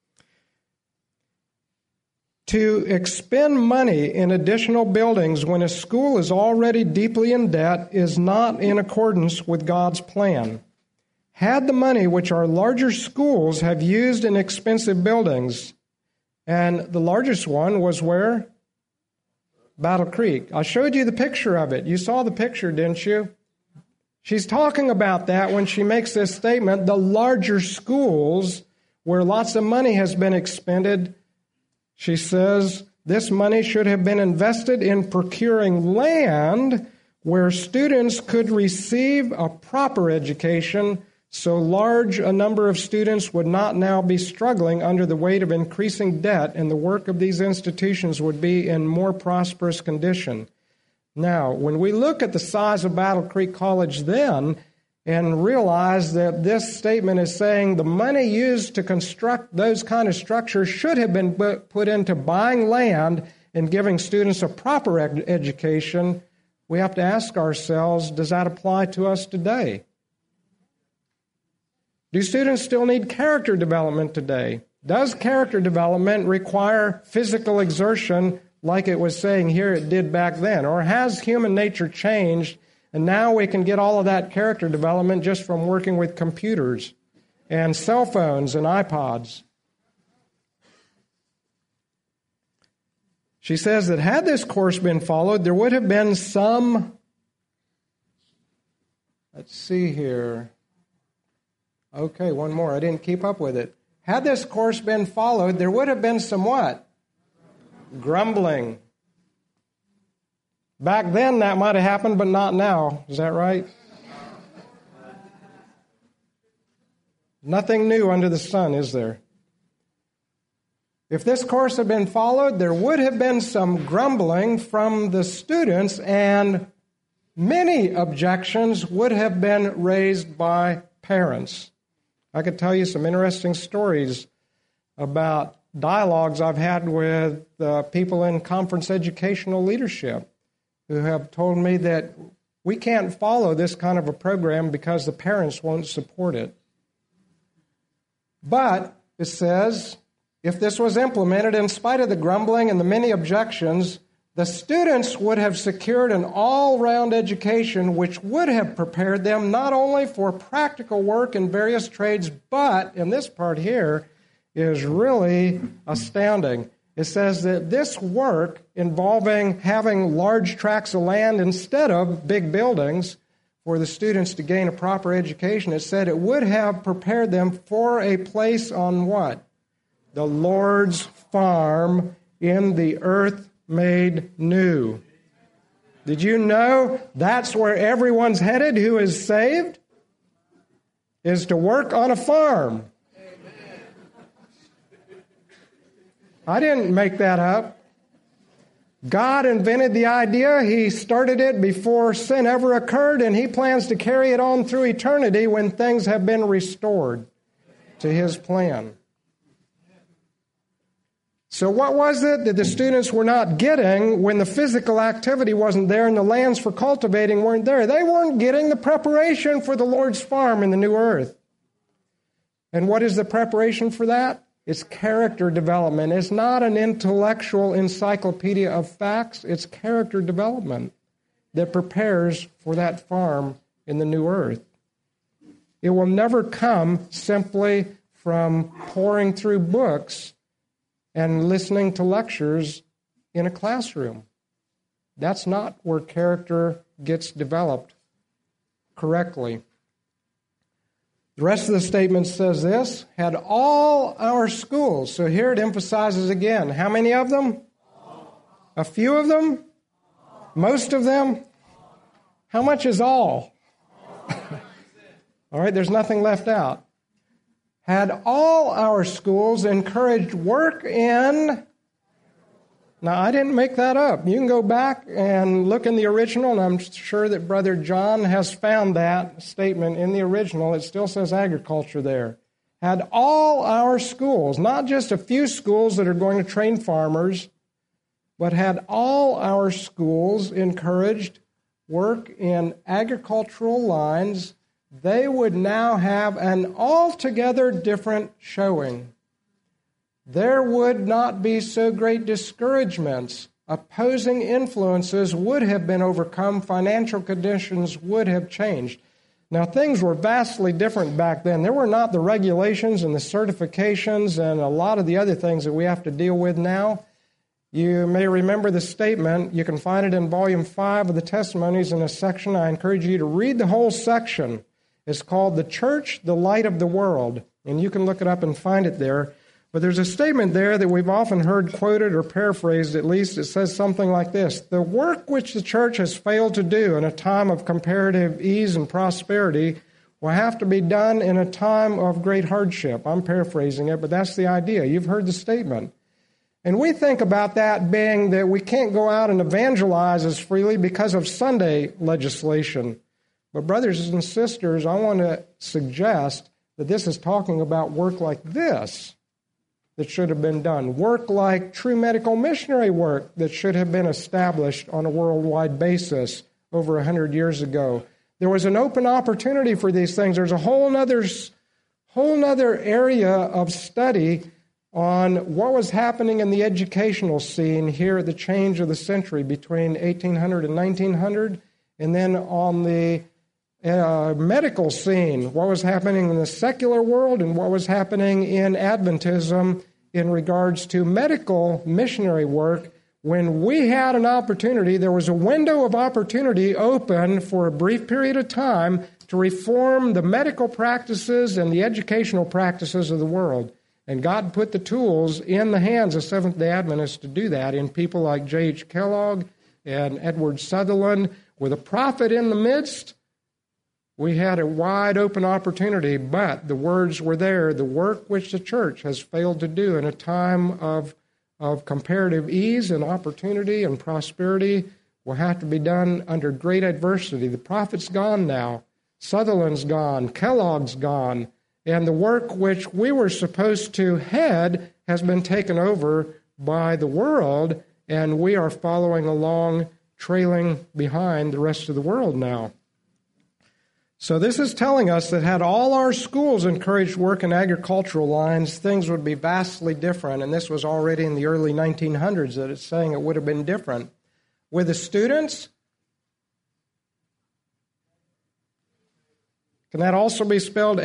To expend money in additional buildings when a school is already deeply in debt is not in accordance with God's plan. Had the money which our larger schools have used in expensive buildings, and the largest one was where? Battle Creek. I showed you the picture of it. You saw the picture, didn't you? She's talking about that when she makes this statement, the larger schools where lots of money has been expended. She says this money should have been invested in procuring land where students could receive a proper education, so large a number of students would not now be struggling under the weight of increasing debt, and the work of these institutions would be in more prosperous condition. Now, when we look at the size of Battle Creek College then and realize that this statement is saying the money used to construct those kind of structures should have been put into buying land and giving students a proper education, we have to ask ourselves, does that apply to us today? Do students still need character development today? Does character development require physical exertion like it was saying here it did back then? Or has human nature changed and now we can get all of that character development just from working with computers and cell phones and iPods? She says that had this course been followed, there would have been some, let's see here. Okay, one more. I didn't keep up with it. Had this course been followed, there would have been some what? Grumbling. Back then that might have happened, but not now. Is that right? Nothing new under the sun, is there? If this course had been followed, there would have been some grumbling from the students, and many objections would have been raised by parents. I could tell you some interesting stories about dialogues I've had with people in conference educational leadership who have told me that we can't follow this kind of a program because the parents won't support it. But it says, if this was implemented, in spite of the grumbling and the many objections, the students would have secured an all-round education which would have prepared them not only for practical work in various trades, but, in this part here, is really astounding. It says that this work involving having large tracts of land instead of big buildings for the students to gain a proper education, it said it would have prepared them for a place on what? The Lord's farm in the earth made new. Did you know that's where everyone's headed who is saved? Is to work on a farm. I didn't make that up. God invented the idea. He started it before sin ever occurred, and He plans to carry it on through eternity when things have been restored to His plan. So what was it that the students were not getting when the physical activity wasn't there and the lands for cultivating weren't there? They weren't getting the preparation for the Lord's farm in the new earth. And what is the preparation for that? It's character development. It's not an intellectual encyclopedia of facts. It's character development that prepares for that farm in the new earth. It will never come simply from pouring through books and listening to lectures in a classroom. That's not where character gets developed correctly. The rest of the statement says this, had all our schools. So here it emphasizes again, how many of them? A few of them? Most of them? How much is all? All right, there's nothing left out. Had all our schools encouraged work in... Now, I didn't make that up. You can go back and look in the original, and I'm sure that Brother John has found that statement in the original. It still says agriculture there. Had all our schools, not just a few schools that are going to train farmers, but had all our schools encouraged work in agricultural lines, they would now have an altogether different showing. There would not be so great discouragements. Opposing influences would have been overcome. Financial conditions would have changed. Now, things were vastly different back then. There were not the regulations and the certifications and a lot of the other things that we have to deal with now. You may remember the statement. You can find it in Volume 5 of the Testimonies in a section. I encourage you to read the whole section. It's called The Church, the Light of the World. And you can look it up and find it there. But there's a statement there that we've often heard quoted or paraphrased at least. It says something like this: the work which the church has failed to do in a time of comparative ease and prosperity will have to be done in a time of great hardship. I'm paraphrasing it, but that's the idea. You've heard the statement. And we think about that being that we can't go out and evangelize as freely because of Sunday legislation. But brothers and sisters, I want to suggest that this is talking about work like this that should have been done. Work like true medical missionary work that should have been established on a worldwide basis over 100 years ago. There was an open opportunity for these things. There's a whole nother area of study on what was happening in the educational scene here at the change of the century between 1800 and 1900, and then on the medical scene, what was happening in the secular world and what was happening in Adventism in regards to medical missionary work. When we had an opportunity, there was a window of opportunity open for a brief period of time to reform the medical practices and the educational practices of the world. And God put the tools in the hands of Seventh-day Adventists to do that in people like J.H. Kellogg and Edward Sutherland. With a prophet in the midst, we had a wide open opportunity, but the words were there. The work which the church has failed to do in a time of comparative ease and opportunity and prosperity will have to be done under great adversity. The prophet's gone now. Sutherland's gone. Kellogg's gone. And the work which we were supposed to head has been taken over by the world, and we are following along, trailing behind the rest of the world now. So this is telling us that had all our schools encouraged work in agricultural lines, things would be vastly different. And this was already in the early 1900s that it's saying it would have been different. With the students, can that also be spelled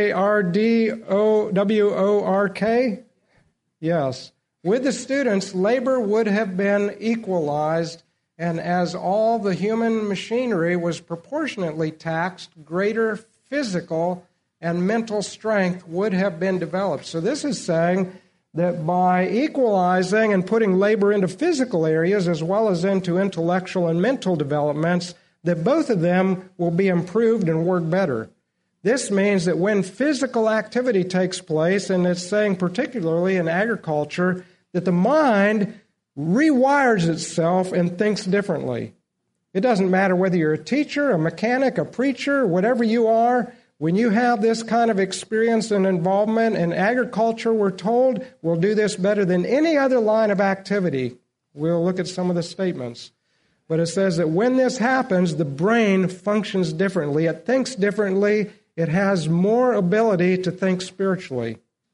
Hardwork? Yes. With the students, labor would have been equalized, and as all the human machinery was proportionately taxed, greater physical and mental strength would have been developed. So this is saying that by equalizing and putting labor into physical areas as well as into intellectual and mental developments, that both of them will be improved and work better. This means that when physical activity takes place, and it's saying particularly in agriculture, that the mind rewires itself and thinks differently. It doesn't matter whether you're a teacher, a mechanic, a preacher, whatever you are. When you have this kind of experience and involvement in agriculture, we're told, will do this better than any other line of activity. We'll look at some of the statements. But it says that when this happens, the brain functions differently. It thinks differently. It has more ability to think spiritually.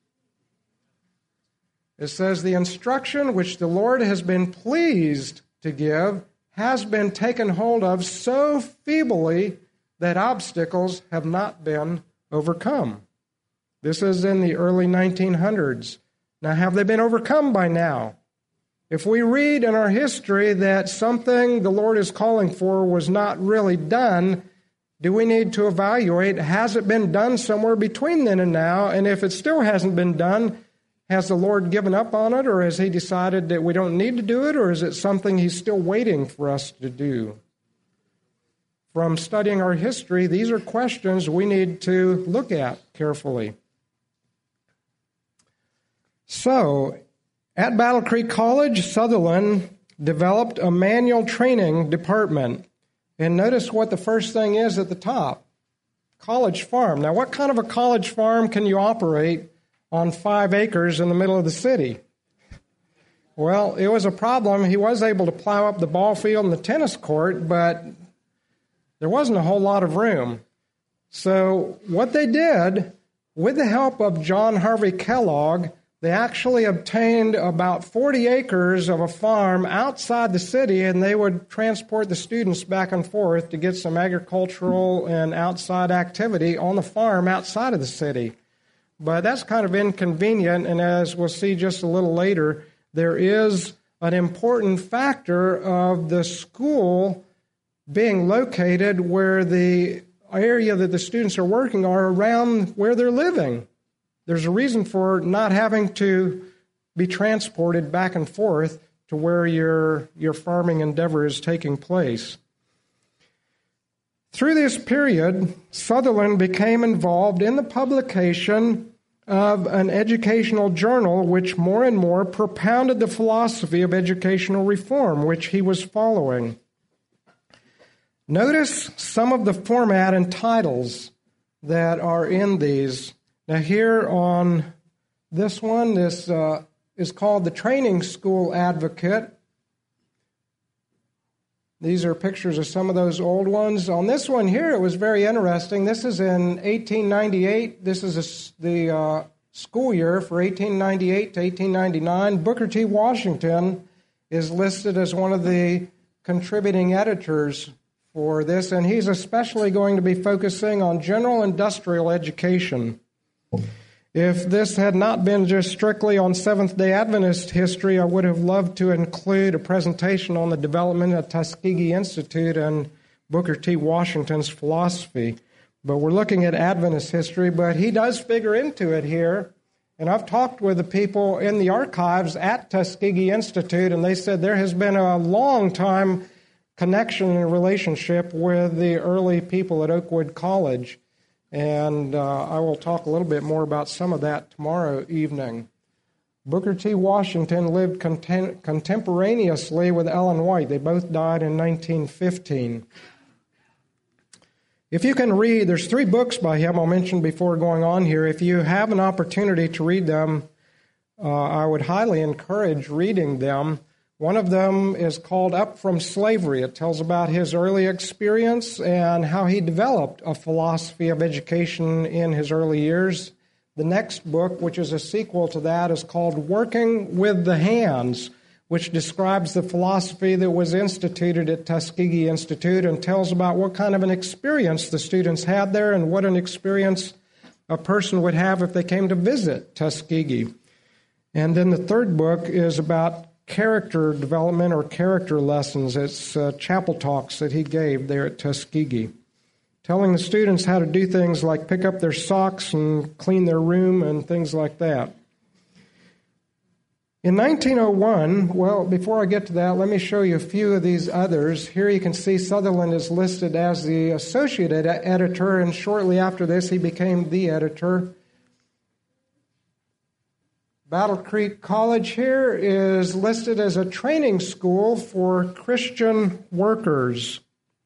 It says the instruction which the Lord has been pleased to give has been taken hold of so feebly that obstacles have not been overcome. This is in the early 1900s. Now, have they been overcome by now? If we read in our history that something the Lord is calling for was not really done, do we need to evaluate, has it been done somewhere between then and now? And if it still hasn't been done, has the Lord given up on it, or has he decided that we don't need to do it, or is it something he's still waiting for us to do? From studying our history, these are questions we need to look at carefully. So, at Battle Creek College, Sutherland developed a manual training department. And notice what the first thing is at the top. College farm. Now, what kind of a college farm can you operate on 5 acres in the middle of the city? Well, it was a problem. He was able to plow up the ball field and the tennis court, but there wasn't a whole lot of room. So what they did, with the help of John Harvey Kellogg, they actually obtained about 40 acres of a farm outside the city, and they would transport the students back and forth to get some agricultural and outside activity on the farm outside of the city. But that's kind of inconvenient, and as we'll see just a little later, there is an important factor of the school being located where the area that the students are working are around where they're living. There's a reason for not having to be transported back and forth to where your farming endeavor is taking place. Through this period, Sutherland became involved in the publication of an educational journal which more and more propounded the philosophy of educational reform, which he was following. Notice some of the format and titles that are in these. Now here on this one, this is called the Training School Advocate. These are pictures of some of those old ones. On this one here, it was very interesting. This is in 1898. This is the school year for 1898 to 1899. Booker T. Washington is listed as one of the contributing editors for this, and he's especially going to be focusing on general industrial education. If this had not been just strictly on Seventh-day Adventist history, I would have loved to include a presentation on the development of Tuskegee Institute and Booker T. Washington's philosophy. But we're looking at Adventist history, but he does figure into it here. And I've talked with the people in the archives at Tuskegee Institute, and they said there has been a long time connection and relationship with the early people at Oakwood College. And I will talk a little bit more about some of that tomorrow evening. Booker T. Washington lived contemporaneously with Ellen White. They both died in 1915. If you can read, there's 3 books by him I'll mention before going on here. If you have an opportunity to read them, I would highly encourage reading them. One of them is called Up from Slavery. It tells about his early experience and how he developed a philosophy of education in his early years. The next book, which is a sequel to that, is called Working with the Hands, which describes the philosophy that was instituted at Tuskegee Institute and tells about what kind of an experience the students had there and what an experience a person would have if they came to visit Tuskegee. And then the third book is about character development or character lessons. It's chapel talks that he gave there at Tuskegee, telling the students how to do things like pick up their socks and clean their room and things like that. In 1901, well, before I get to that, let me show you a few of these others. Here you can see Sutherland is listed as the associate editor, and shortly after this he became the editor. Battle Creek College here is listed as a training school for Christian workers.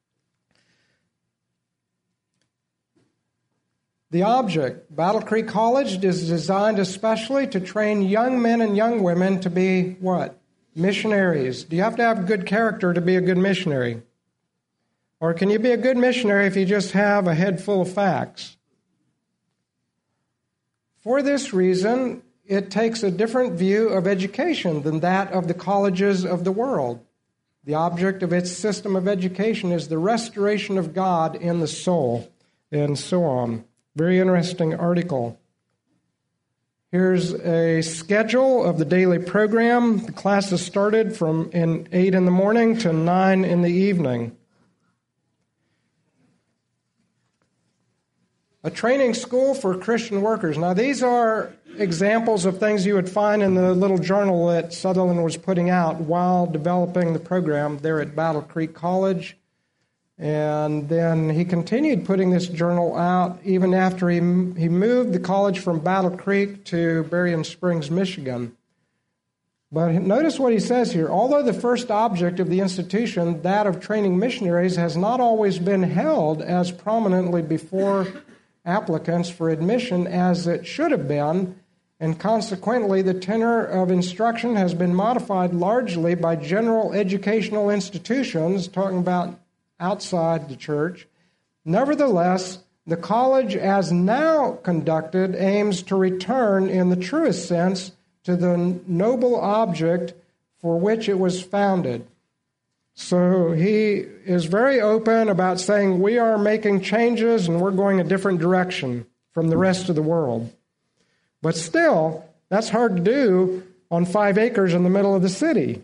The object, Battle Creek College, is designed especially to train young men and young women to be what? Missionaries. Do you have to have good character to be a good missionary? Or can you be a good missionary if you just have a head full of facts? For this reason, it takes a different view of education than that of the colleges of the world. The object of its system of education is the restoration of God in the soul, and so on. Very interesting article. Here's a schedule of the daily program. The classes started from 8 in the morning to 9 in the evening. a training school for Christian workers. Now, these are examples of things you would find in the little journal that Sutherland was putting out while developing the program there at Battle Creek College. And then he continued putting this journal out even after he moved the college from Battle Creek to Berrien Springs, Michigan. But notice what he says here. Although the first object of the institution, that of training missionaries, has not always been held as prominently before applicants for admission as it should have been, and consequently the tenor of instruction has been modified largely by general educational institutions, talking about outside the church. Nevertheless, the college as now conducted aims to return in the truest sense to the noble object for which it was founded. So he is very open about saying we are making changes and we're going a different direction from the rest of the world. But still, that's hard to do on 5 acres in the middle of the city.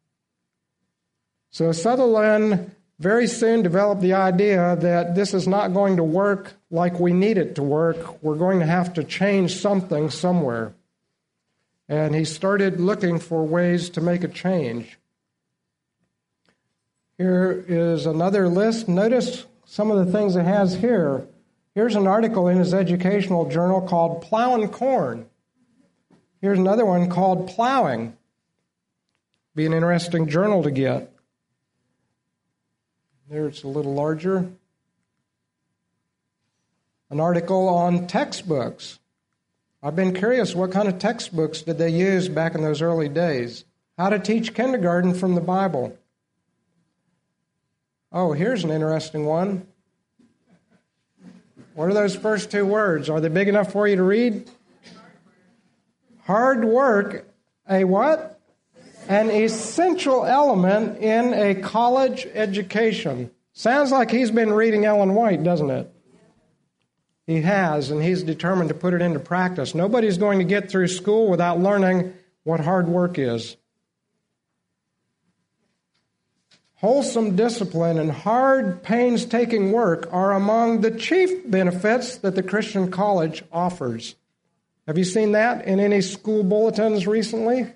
So Sutherland very soon developed the idea that this is not going to work like we need it to work. We're going to have to change something somewhere. And he started looking for ways to make a change. Here is another list. Notice some of the things it has here. Here's an article in his educational journal called Plowing Corn. Here's another one called Plowing. Be an interesting journal to get. There it's a little larger. An article on textbooks. I've been curious, what kind of textbooks did they use back in those early days? How to teach kindergarten from the Bible. Oh, here's an interesting one. What are those first 2 words? Are they big enough for you to read? Hard work, a what? An essential element in a college education. Sounds like he's been reading Ellen White, doesn't it? He has, and he's determined to put it into practice. Nobody's going to get through school without learning what hard work is. Wholesome discipline and hard, painstaking work are among the chief benefits that the Christian college offers. Have you seen that in any school bulletins recently?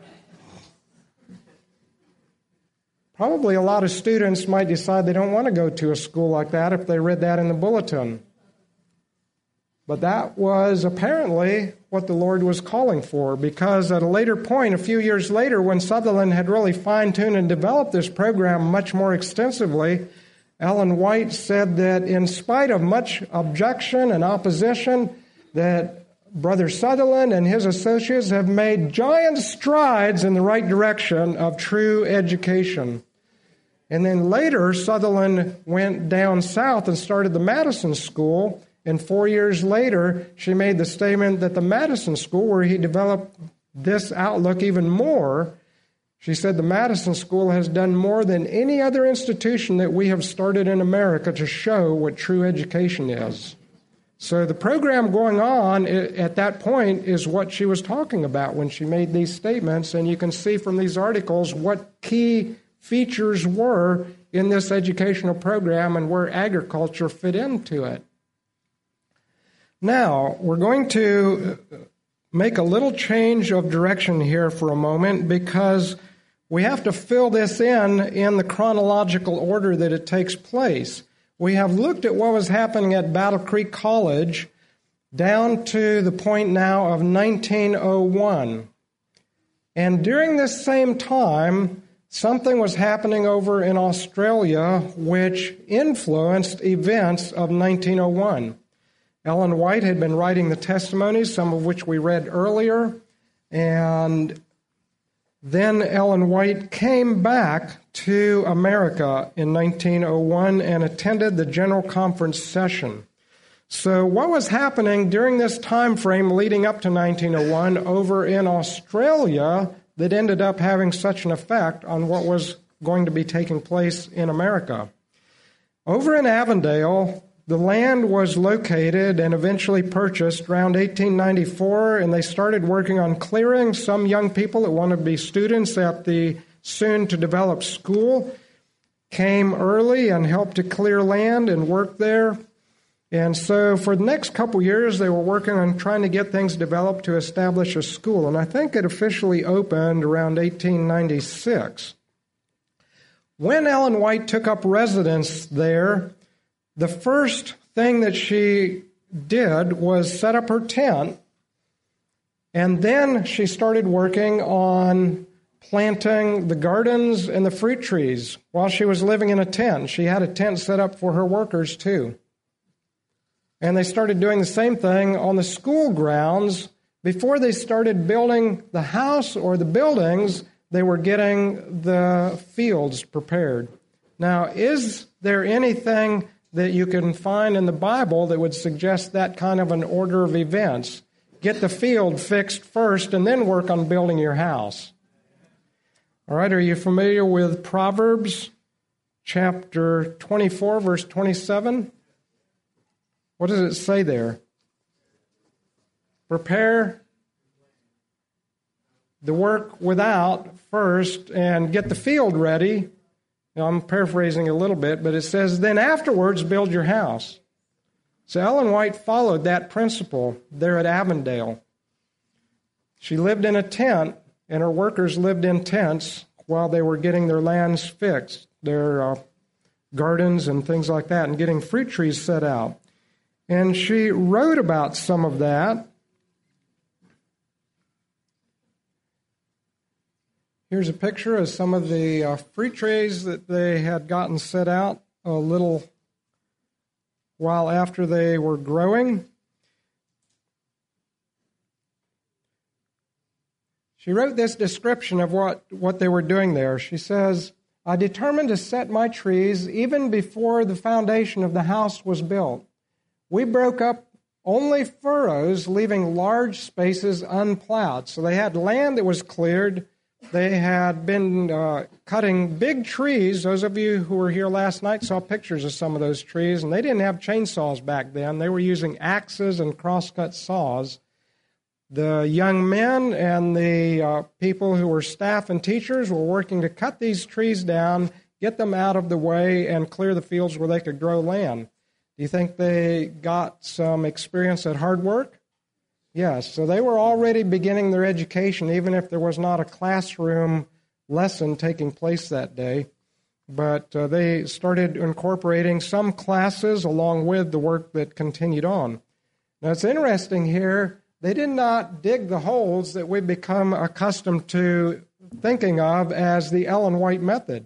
Probably a lot of students might decide they don't want to go to a school like that if they read that in the bulletin. But that was apparently what the Lord was calling for, because at a later point, a few years later, when Sutherland had really fine-tuned and developed this program much more extensively, Ellen White said that in spite of much objection and opposition, that Brother Sutherland and his associates have made giant strides in the right direction of true education. And then later, Sutherland went down south and started the Madison School. And 4 years later, she made the statement that the Madison School, where he developed this outlook even more, she said the Madison School has done more than any other institution that we have started in America to show what true education is. So the program going on at that point is what she was talking about when she made these statements. And you can see from these articles what key features were in this educational program and where agriculture fit into it. Now, we're going to make a little change of direction here for a moment, because we have to fill this in the chronological order that it takes place. We have looked at what was happening at Battle Creek College down to the point now of 1901. And during this same time, something was happening over in Australia which influenced events of 1901. Ellen White had been writing the testimonies, some of which we read earlier, and then Ellen White came back to America in 1901 and attended the General Conference session. So what was happening during this time frame leading up to 1901 over in Australia that ended up having such an effect on what was going to be taking place in America? Over in Avondale, the land was located and eventually purchased around 1894, and they started working on clearing. Some young people that wanted to be students at the soon-to-develop school came early and helped to clear land and work there. And so for the next couple years, they were working on trying to get things developed to establish a school. And I think it officially opened around 1896. When Ellen White took up residence there, the first thing that she did was set up her tent, and then she started working on planting the gardens and the fruit trees while she was living in a tent. She had a tent set up for her workers too. And they started doing the same thing on the school grounds. Before they started building the house or the buildings, they were getting the fields prepared. Now, is there anything that you can find in the Bible that would suggest that kind of an order of events? Get the field fixed first and then work on building your house. All right, are you familiar with Proverbs chapter 24, verse 27? What does it say there? Prepare the work without first and get the field ready. Now, I'm paraphrasing a little bit, but it says, then afterwards build your house. So Ellen White followed that principle there at Avondale. She lived in a tent, and her workers lived in tents while they were getting their lands fixed, their gardens and things like that, and getting fruit trees set out. And she wrote about some of that. Here's a picture of some of the fruit trees that they had gotten set out a little while after they were growing. She wrote this description of what they were doing there. She says, I determined to set my trees even before the foundation of the house was built. We broke up only furrows, leaving large spaces unplowed. So they had land that was cleared. They had been cutting big trees. Those of you who were here last night saw pictures of some of those trees, and they didn't have chainsaws back then. They were using axes and crosscut saws. The young men and the people who were staff and teachers were working to cut these trees down, get them out of the way, and clear the fields where they could grow land. Do you think they got some experience at hard work? Yes, so they were already beginning their education, even if there was not a classroom lesson taking place that day. But they started incorporating some classes along with the work that continued on. Now, it's interesting here, they did not dig the holes that we've become accustomed to thinking of as the Ellen White method.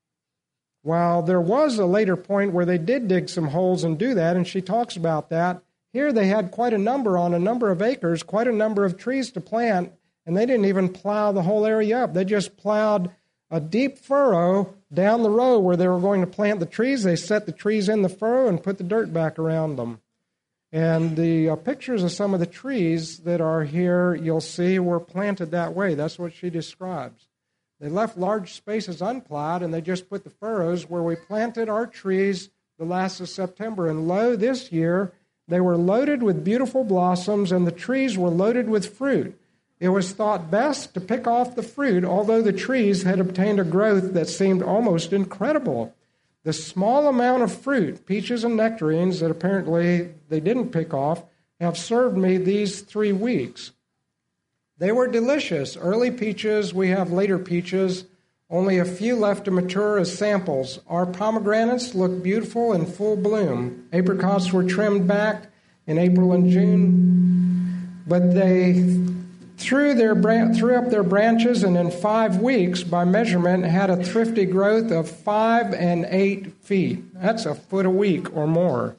While there was a later point where they did dig some holes and do that, and she talks about that, here they had quite a number on a number of acres, quite a number of trees to plant, and they didn't even plow the whole area up. They just plowed a deep furrow down the row where they were going to plant the trees. They set the trees in the furrow and put the dirt back around them. And the pictures of some of the trees that are here, you'll see, were planted that way. That's what she describes. They left large spaces unplowed, and they just put the furrows where we planted our trees the last of September. And lo, this year, they were loaded with beautiful blossoms, and the trees were loaded with fruit. It was thought best to pick off the fruit, although the trees had obtained a growth that seemed almost incredible. The small amount of fruit, peaches and nectarines, that apparently they didn't pick off, have served me these 3 weeks. They were delicious. Early peaches, we have later peaches, only a few left to mature as samples. Our pomegranates look beautiful in full bloom. Apricots were trimmed back in April and June, but they threw up their branches, and in 5 weeks, by measurement, had a thrifty growth of 5 and 8 feet. That's a foot a week or more.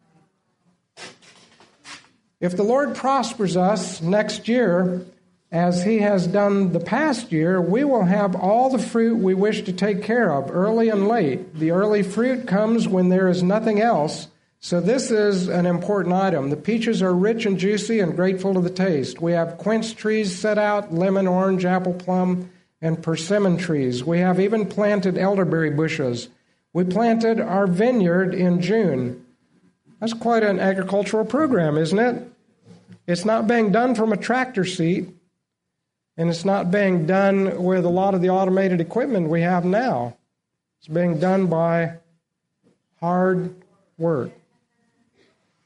If the Lord prospers us next year, as he has done the past year, we will have all the fruit we wish to take care of, early and late. The early fruit comes when there is nothing else, so this is an important item. The peaches are rich and juicy and grateful to the taste. We have quince trees set out, lemon, orange, apple, plum, and persimmon trees. We have even planted elderberry bushes. We planted our vineyard in June. That's quite an agricultural program, isn't it? It's not being done from a tractor seat. And it's not being done with a lot of the automated equipment we have now. It's being done by hard work.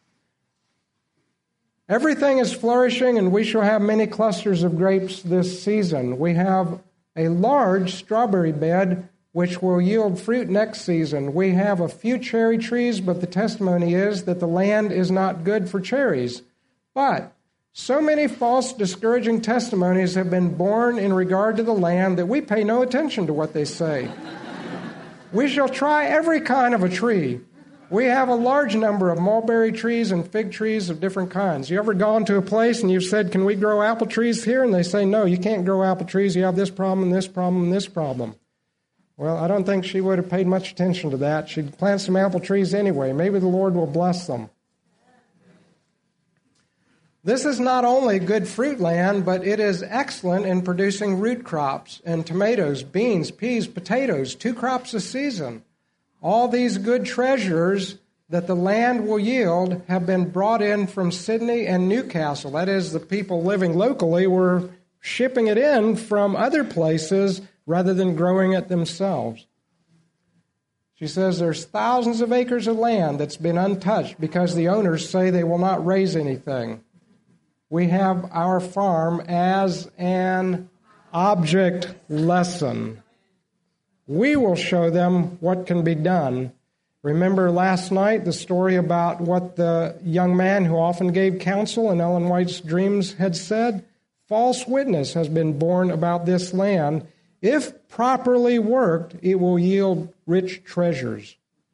Everything is flourishing, and we shall have many clusters of grapes this season. We have a large strawberry bed, which will yield fruit next season. We have a few cherry trees, but the testimony is that the land is not good for cherries. But so many false, discouraging testimonies have been born in regard to the land that we pay no attention to what they say. We shall try every kind of a tree. We have a large number of mulberry trees and fig trees of different kinds. You ever gone to a place and you've said, can we grow apple trees here? And they say, no, you can't grow apple trees. You have this problem, and this problem, and this problem. Well, I don't think she would have paid much attention to that. She'd plant some apple trees anyway. Maybe the Lord will bless them. This is not only good fruit land, but it is excellent in producing root crops and tomatoes, beans, peas, potatoes, 2 crops a season. All these good treasures that the land will yield have been brought in from Sydney and Newcastle. That is, the people living locally were shipping it in from other places rather than growing it themselves. She says there's thousands of acres of land that's been untouched because the owners say they will not raise anything. We have our farm as an object lesson. We will show them what can be done. Remember last night the story about what the young man who often gave counsel in Ellen White's dreams had said? False witness has been borne about this land. If properly worked, it will yield rich treasures.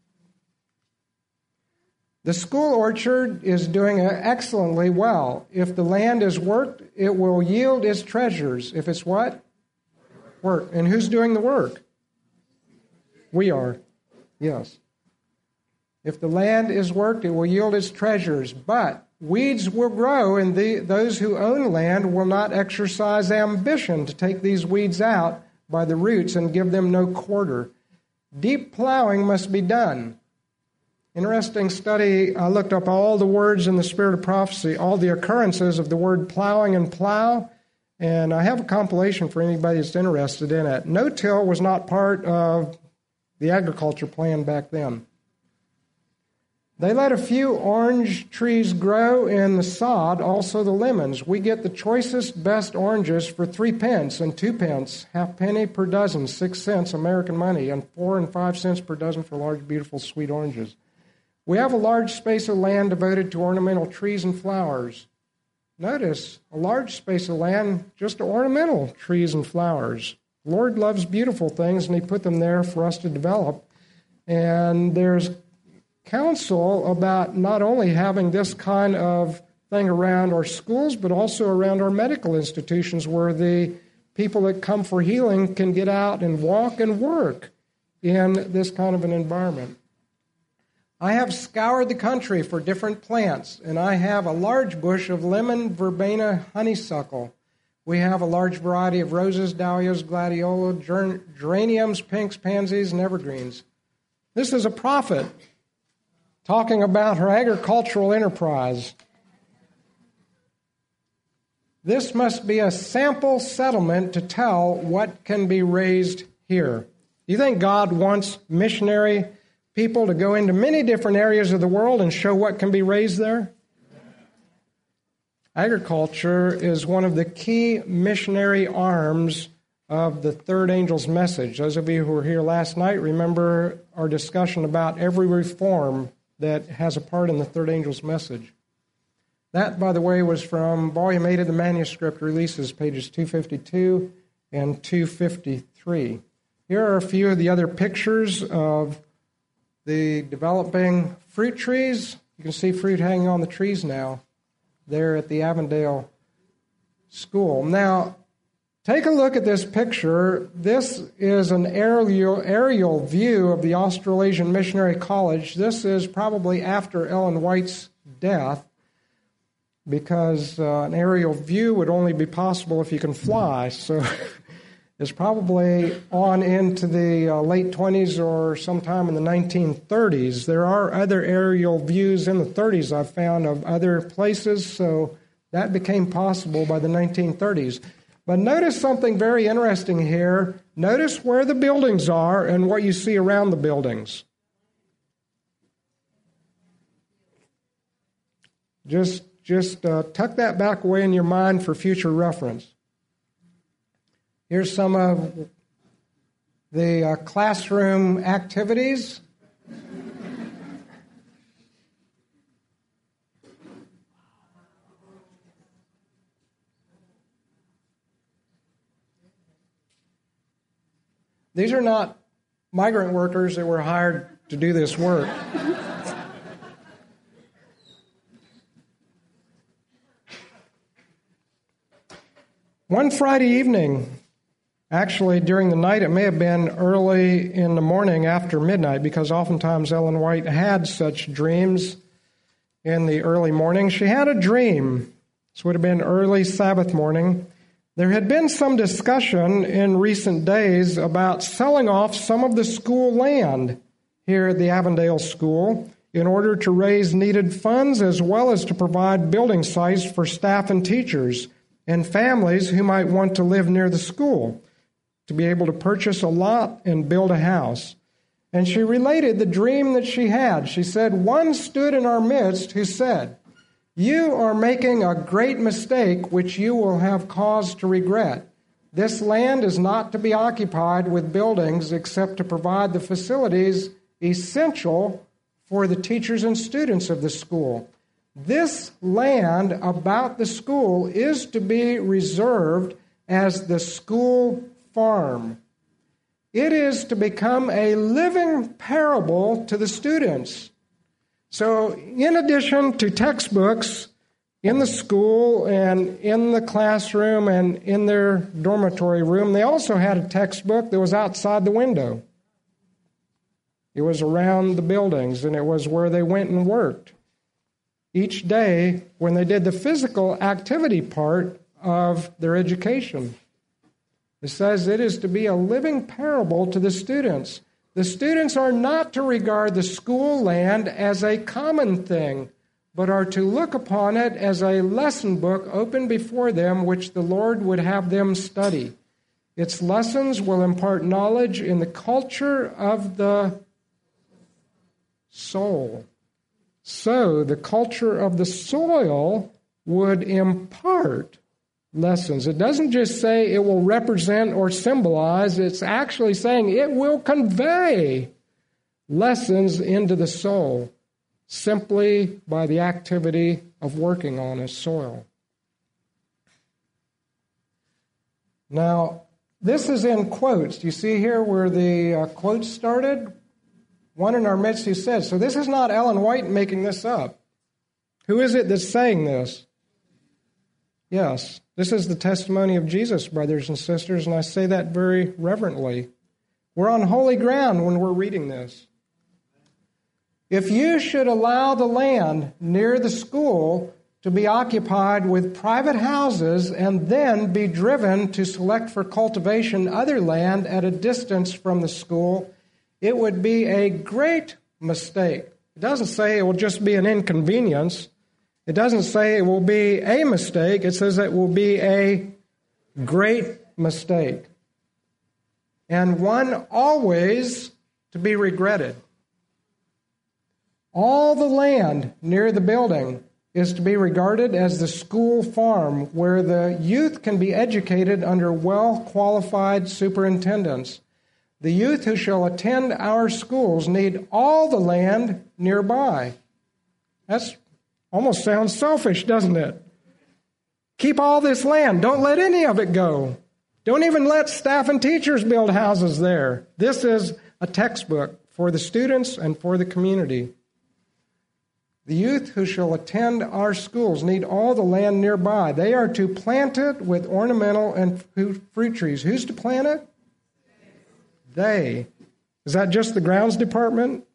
The school orchard is doing excellently well. If the land is worked, it will yield its treasures. If it's what? Work. And who's doing the work? We are. Yes. If the land is worked, it will yield its treasures. But weeds will grow, and those who own land will not exercise ambition to take these weeds out by the roots and give them no quarter. Deep plowing must be done. Interesting study. I looked up all the words in the Spirit of Prophecy, all the occurrences of the word plowing and plow, and I have a compilation for anybody that's interested in it. No-till was not part of the agriculture plan back then. They let a few orange trees grow in the sod, also the lemons. We get the choicest, best oranges for 3 pence and 2 pence, halfpenny per dozen, 6 cents American money, and 4 and 5 cents per dozen for large, beautiful, sweet oranges. We have a large space of land devoted to ornamental trees and flowers. Notice, a large space of land just to ornamental trees and flowers. The Lord loves beautiful things, and He put them there for us to develop. And there's counsel about not only having this kind of thing around our schools, but also around our medical institutions where the people that come for healing can get out and walk and work in this kind of an environment. I have scoured the country for different plants, and I have a large bush of lemon, verbena, honeysuckle. We have a large variety of roses, dahlias, gladiola, geraniums, pinks, pansies, and evergreens. This is a prophet talking about her agricultural enterprise. This must be a sample settlement to tell what can be raised here. Do you think God wants missionary people to go into many different areas of the world and show what can be raised there? Agriculture is one of the key missionary arms of the third angel's message. Those of you who were here last night remember our discussion about every reform that has a part in the third angel's message. That, by the way, was from Volume 8 of the manuscript releases, pages 252 and 253. Here are a few of the other pictures of the developing fruit trees. You can see fruit hanging on the trees now there at the Avondale School. Now, take a look at this picture. This is an aerial view of the Australasian Missionary College. This is probably after Ellen White's death, because an aerial view would only be possible if you can fly. So it's probably on into the late 20s or sometime in the 1930s. There are other aerial views in the 30s I've found of other places, so that became possible by the 1930s. But notice something very interesting here. Notice where the buildings are and what you see around the buildings. Just just tuck that back away in your mind for future reference. Here's some of the classroom activities. These are not migrant workers that were hired to do this work. One Friday evening, actually during the night, it may have been early in the morning after midnight, because oftentimes Ellen White had such dreams in the early morning. She had a dream. This would have been early Sabbath morning. There had been some discussion in recent days about selling off some of the school land here at the Avondale School in order to raise needed funds, as well as to provide building sites for staff and teachers and families who might want to live near the school, to be able to purchase a lot and build a house. And she related the dream that she had. She said, "One stood in our midst who said, 'You are making a great mistake which you will have cause to regret. This land is not to be occupied with buildings except to provide the facilities essential for the teachers and students of the school. This land about the school is to be reserved as the school farm. It is to become a living parable to the students.'" So in addition to textbooks in the school and in the classroom and in their dormitory room, they also had a textbook that was outside the window. It was around the buildings, and it was where they went and worked each day when they did the physical activity part of their education. It says it is to be a living parable to the students. The students are not to regard the school land as a common thing, but are to look upon it as a lesson book open before them, which the Lord would have them study. Its lessons will impart knowledge in the culture of the soul. So the culture of the soil would impart lessons. It doesn't just say it will represent or symbolize. It's actually saying it will convey lessons into the soul simply by the activity of working on its soil. Now, this is in quotes. Do you see here where the quotes started? One in our midst who said, so this is not Ellen White making this up. Who is it that's saying this? Yes, this is the testimony of Jesus, brothers and sisters, and I say that very reverently. We're on holy ground when we're reading this. If you should allow the land near the school to be occupied with private houses and then be driven to select for cultivation other land at a distance from the school, it would be a great mistake. It doesn't say it will just be an inconvenience. It doesn't say it will be a mistake. It says it will be a great mistake, and one always to be regretted. All the land near the building is to be regarded as the school farm, where the youth can be educated under well-qualified superintendents. The youth who shall attend our schools need all the land nearby. That's almost sounds selfish, doesn't it? Keep all this land. Don't let any of it go. Don't even let staff and teachers build houses there. This is a textbook for the students and for the community. The youth who shall attend our schools need all the land nearby. They are to plant it with ornamental and fruit trees. Who's to plant it? They. Is that just the grounds department?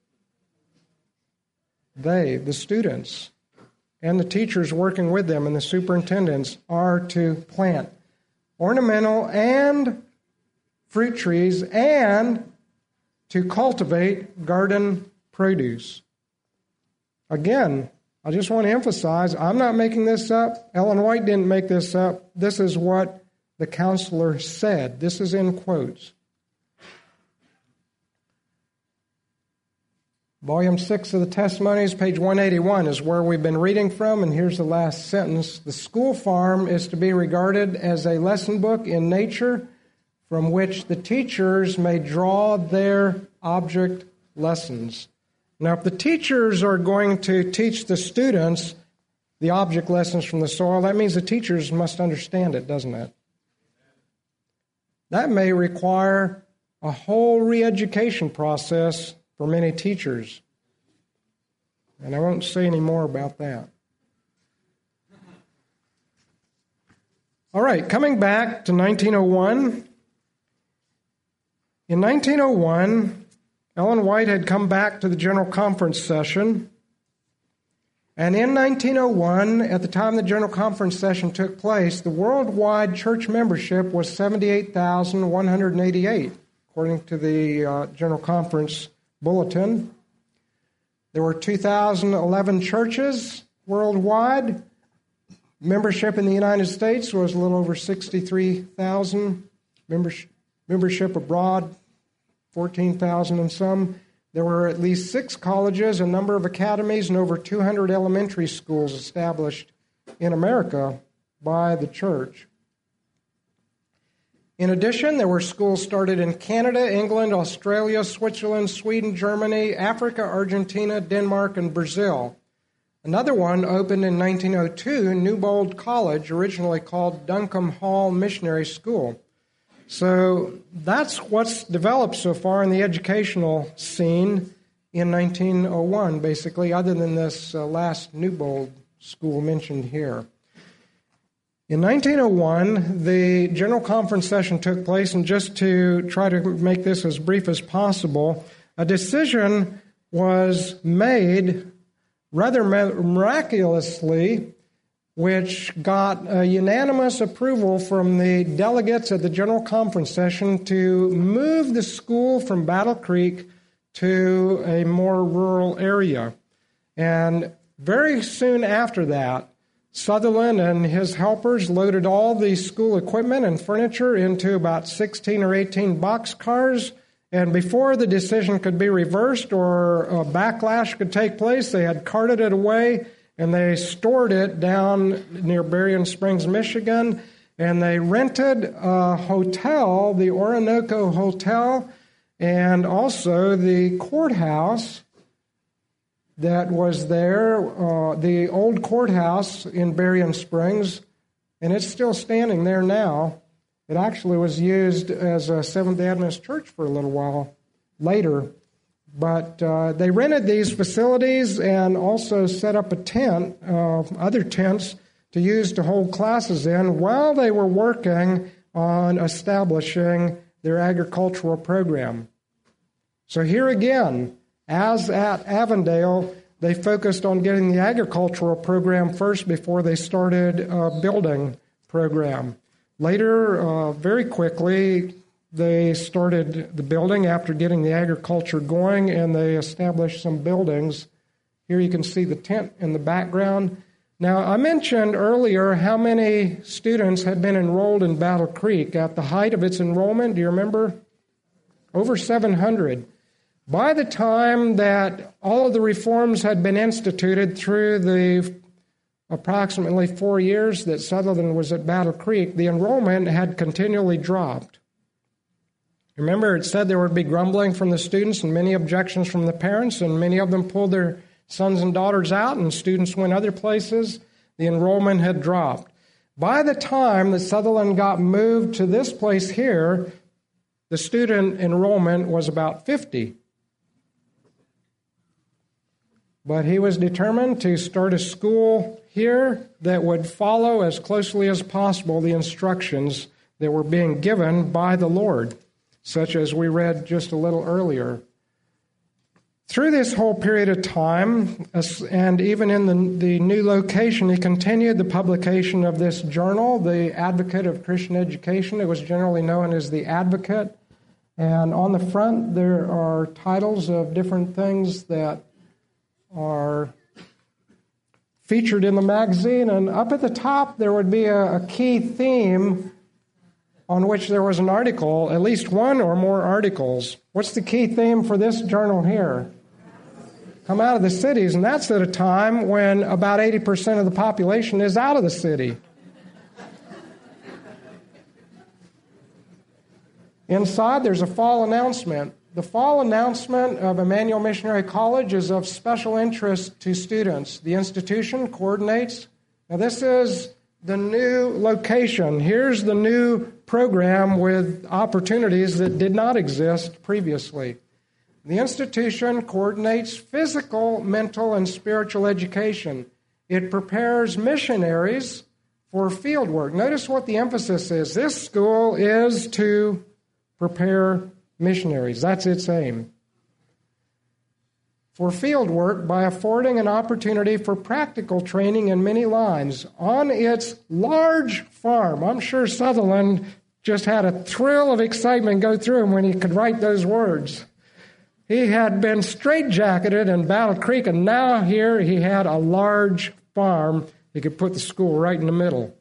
They, the students, and the teachers working with them and the superintendents are to plant ornamental and fruit trees and to cultivate garden produce. Again, I just want to emphasize, I'm not making this up. Ellen White didn't make this up. This is what the counselor said. This is in quotes. Volume 6 of the Testimonies, page 181 is where we've been reading from, and here's the last sentence. The school farm is to be regarded as a lesson book in nature from which the teachers may draw their object lessons. Now, if the teachers are going to teach the students the object lessons from the soil, that means the teachers must understand it, doesn't it? That may require a whole re-education process for many teachers. And I won't say any more about that. All right, coming back to 1901. In 1901, Ellen White had come back to the General Conference session. And in 1901, at the time the General Conference session took place, the worldwide church membership was 78,188, according to the General Conference Bulletin. There were 2,011 churches worldwide. Membership in the United States was a little over 63,000. Membership abroad, 14,000 and some. There were at least 6 colleges, a number of academies, and over 200 elementary schools established in America by the church. In addition, there were schools started in Canada, England, Australia, Switzerland, Sweden, Germany, Africa, Argentina, Denmark, and Brazil. Another one opened in 1902, Newbold College, originally called Duncombe Hall Missionary School. So that's what's developed so far in the educational scene in 1901, basically, other than this last Newbold school mentioned here. In 1901, the General Conference session took place, and just to try to make this as brief as possible, a decision was made rather miraculously, which got a unanimous approval from the delegates at the General Conference session to move the school from Battle Creek to a more rural area. And very soon after that, Sutherland and his helpers loaded all the school equipment and furniture into about 16 or 18 boxcars, and before the decision could be reversed or a backlash could take place, they had carted it away, and they stored it down near Berrien Springs, Michigan, and they rented a hotel, the Orinoco Hotel, and also the courthouse that was there, the old courthouse in Berrien Springs, and it's still standing there now. It actually was used as a Seventh-day Adventist church for a little while later. But they rented these facilities and also set up a tent, other tents, to use to hold classes in while they were working on establishing their agricultural program. So here again, as at Avondale, they focused on getting the agricultural program first before they started a building program. Later, very quickly, they started the building after getting the agriculture going, and they established some buildings. Here you can see the tent in the background. Now, I mentioned earlier how many students had been enrolled in Battle Creek. At the height of its enrollment, do you remember? Over 700. By the time that all of the reforms had been instituted through the approximately 4 years that Sutherland was at Battle Creek, the enrollment had continually dropped. Remember, it said there would be grumbling from the students and many objections from the parents, and many of them pulled their sons and daughters out, and students went other places. The enrollment had dropped. By the time that Sutherland got moved to this place here, the student enrollment was about 50. But he was determined to start a school here that would follow as closely as possible the instructions that were being given by the Lord, such as we read just a little earlier. Through this whole period of time, and even in the new location, he continued the publication of this journal, the Advocate of Christian Education. It was generally known as the Advocate. And on the front, there are titles of different things that are featured in the magazine. And up at the top, there would be a key theme on which there was an article, at least one or more articles. What's the key theme for this journal here? come out of the cities, and that's at a time when about 80% of the population is out of the city. Inside, there's a fall announcement. The fall announcement of Emmanuel Missionary College is of special interest to students. The institution coordinates. Now, this is the new location. Here's the new program with opportunities that did not exist previously. The institution coordinates physical, mental, and spiritual education. It prepares missionaries for field work. Notice what the emphasis is. This school is to prepare missionaries. That's its aim. For field work by affording an opportunity for practical training in many lines on its large farm. I'm sure Sutherland just had a thrill of excitement go through him when he could write those words. He had been straitjacketed in Battle Creek, and now here he had a large farm. He could put the school right in the middle.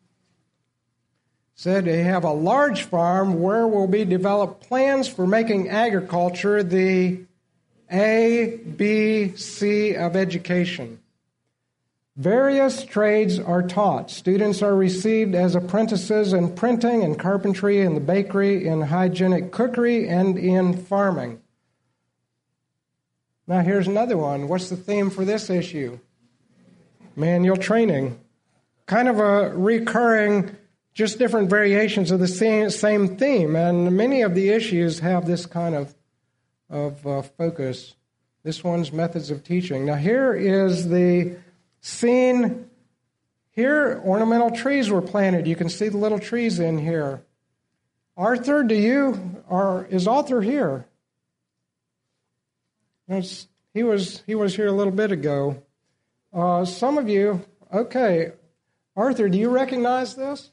Said they have a large farm where will be developed plans for making agriculture the A, B, C of education. Various trades are taught. Students are received as apprentices in printing and carpentry, in the bakery, in hygienic cookery, and in farming. Now here's another one. What's the theme for this issue? Manual training. Kind of a recurring, just different variations of the same theme, and many of the issues have this kind of focus. This one's methods of teaching. Now here is the scene. Here, ornamental trees were planted. You can see the little trees in here. Arthur, is Arthur here? He was here a little bit ago. Some of you, okay. Arthur, do you recognize this?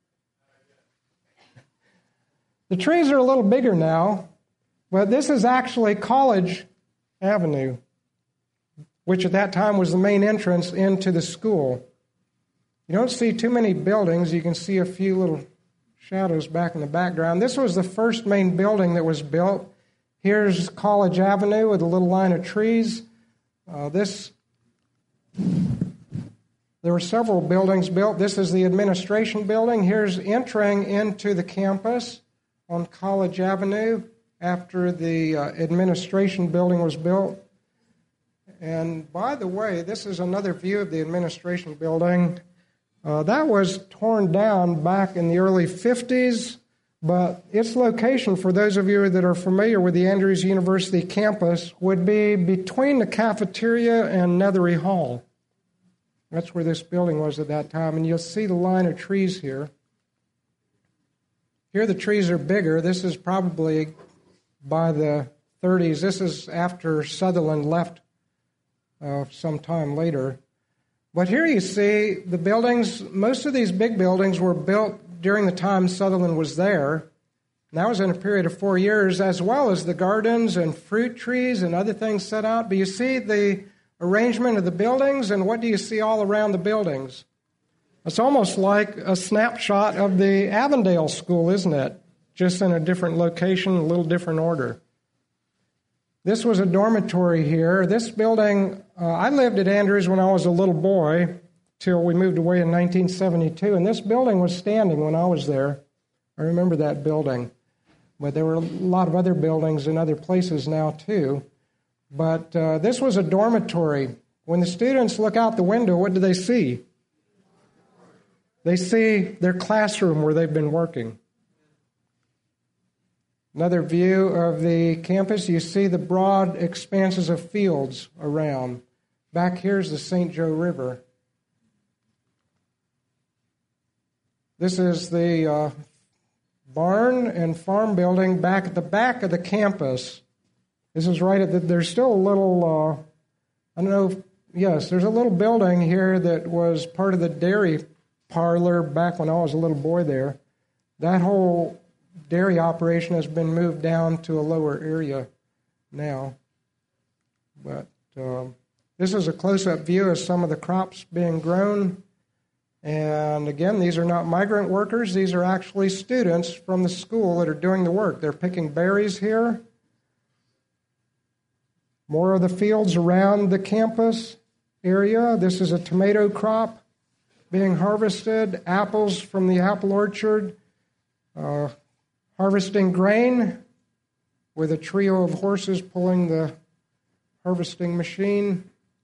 The trees are a little bigger now, but this is actually College Avenue, which at that time was the main entrance into the school. You don't see too many buildings. You can see a few little shadows back in the background. This was the first main building that was built. Here's College Avenue with a little line of trees. There were several buildings built. This is the administration building. Here's entering into the campus on College Avenue after the administration building was built. And by the way, this is another view of the administration building. That was torn down back in the early 50s, but its location, for those of you that are familiar with the Andrews University campus, would be between the cafeteria and Nethery Hall. That's where this building was at that time, and you'll see the line of trees here. Here the trees are bigger. This is probably by the 30s. This is after Sutherland left some time later. But here you see the buildings. Most of these big buildings were built during the time Sutherland was there. And that was in a period of 4 years, as well as the gardens and fruit trees and other things set out. But you see the arrangement of the buildings, and what do you see all around the buildings? It's almost like a snapshot of the Avondale School, isn't it? Just in a different location, a little different order. This was a dormitory here. This building, I lived at Andrews when I was a little boy till we moved away in 1972, and this building was standing when I was there. I remember that building. But there were a lot of other buildings in other places now, too. But this was a dormitory. When the students look out the window, what do they see? They see their classroom where they've been working. Another view of the campus, you see the broad expanses of fields around. Back here's the St. Joe River. This is the barn and farm building back at the back of the campus. This is right at there's still a little, there's a little building here that was part of the dairy parlor back when I was a little boy there. That whole dairy operation has been moved down to a lower area now. But this is a close-up view of some of the crops being grown. And again, these are not migrant workers. These are actually students from the school that are doing the work. They're picking berries here. More of the fields around the campus area. This is a tomato crop being harvested, apples from the apple orchard, harvesting grain with a trio of horses pulling the harvesting machine.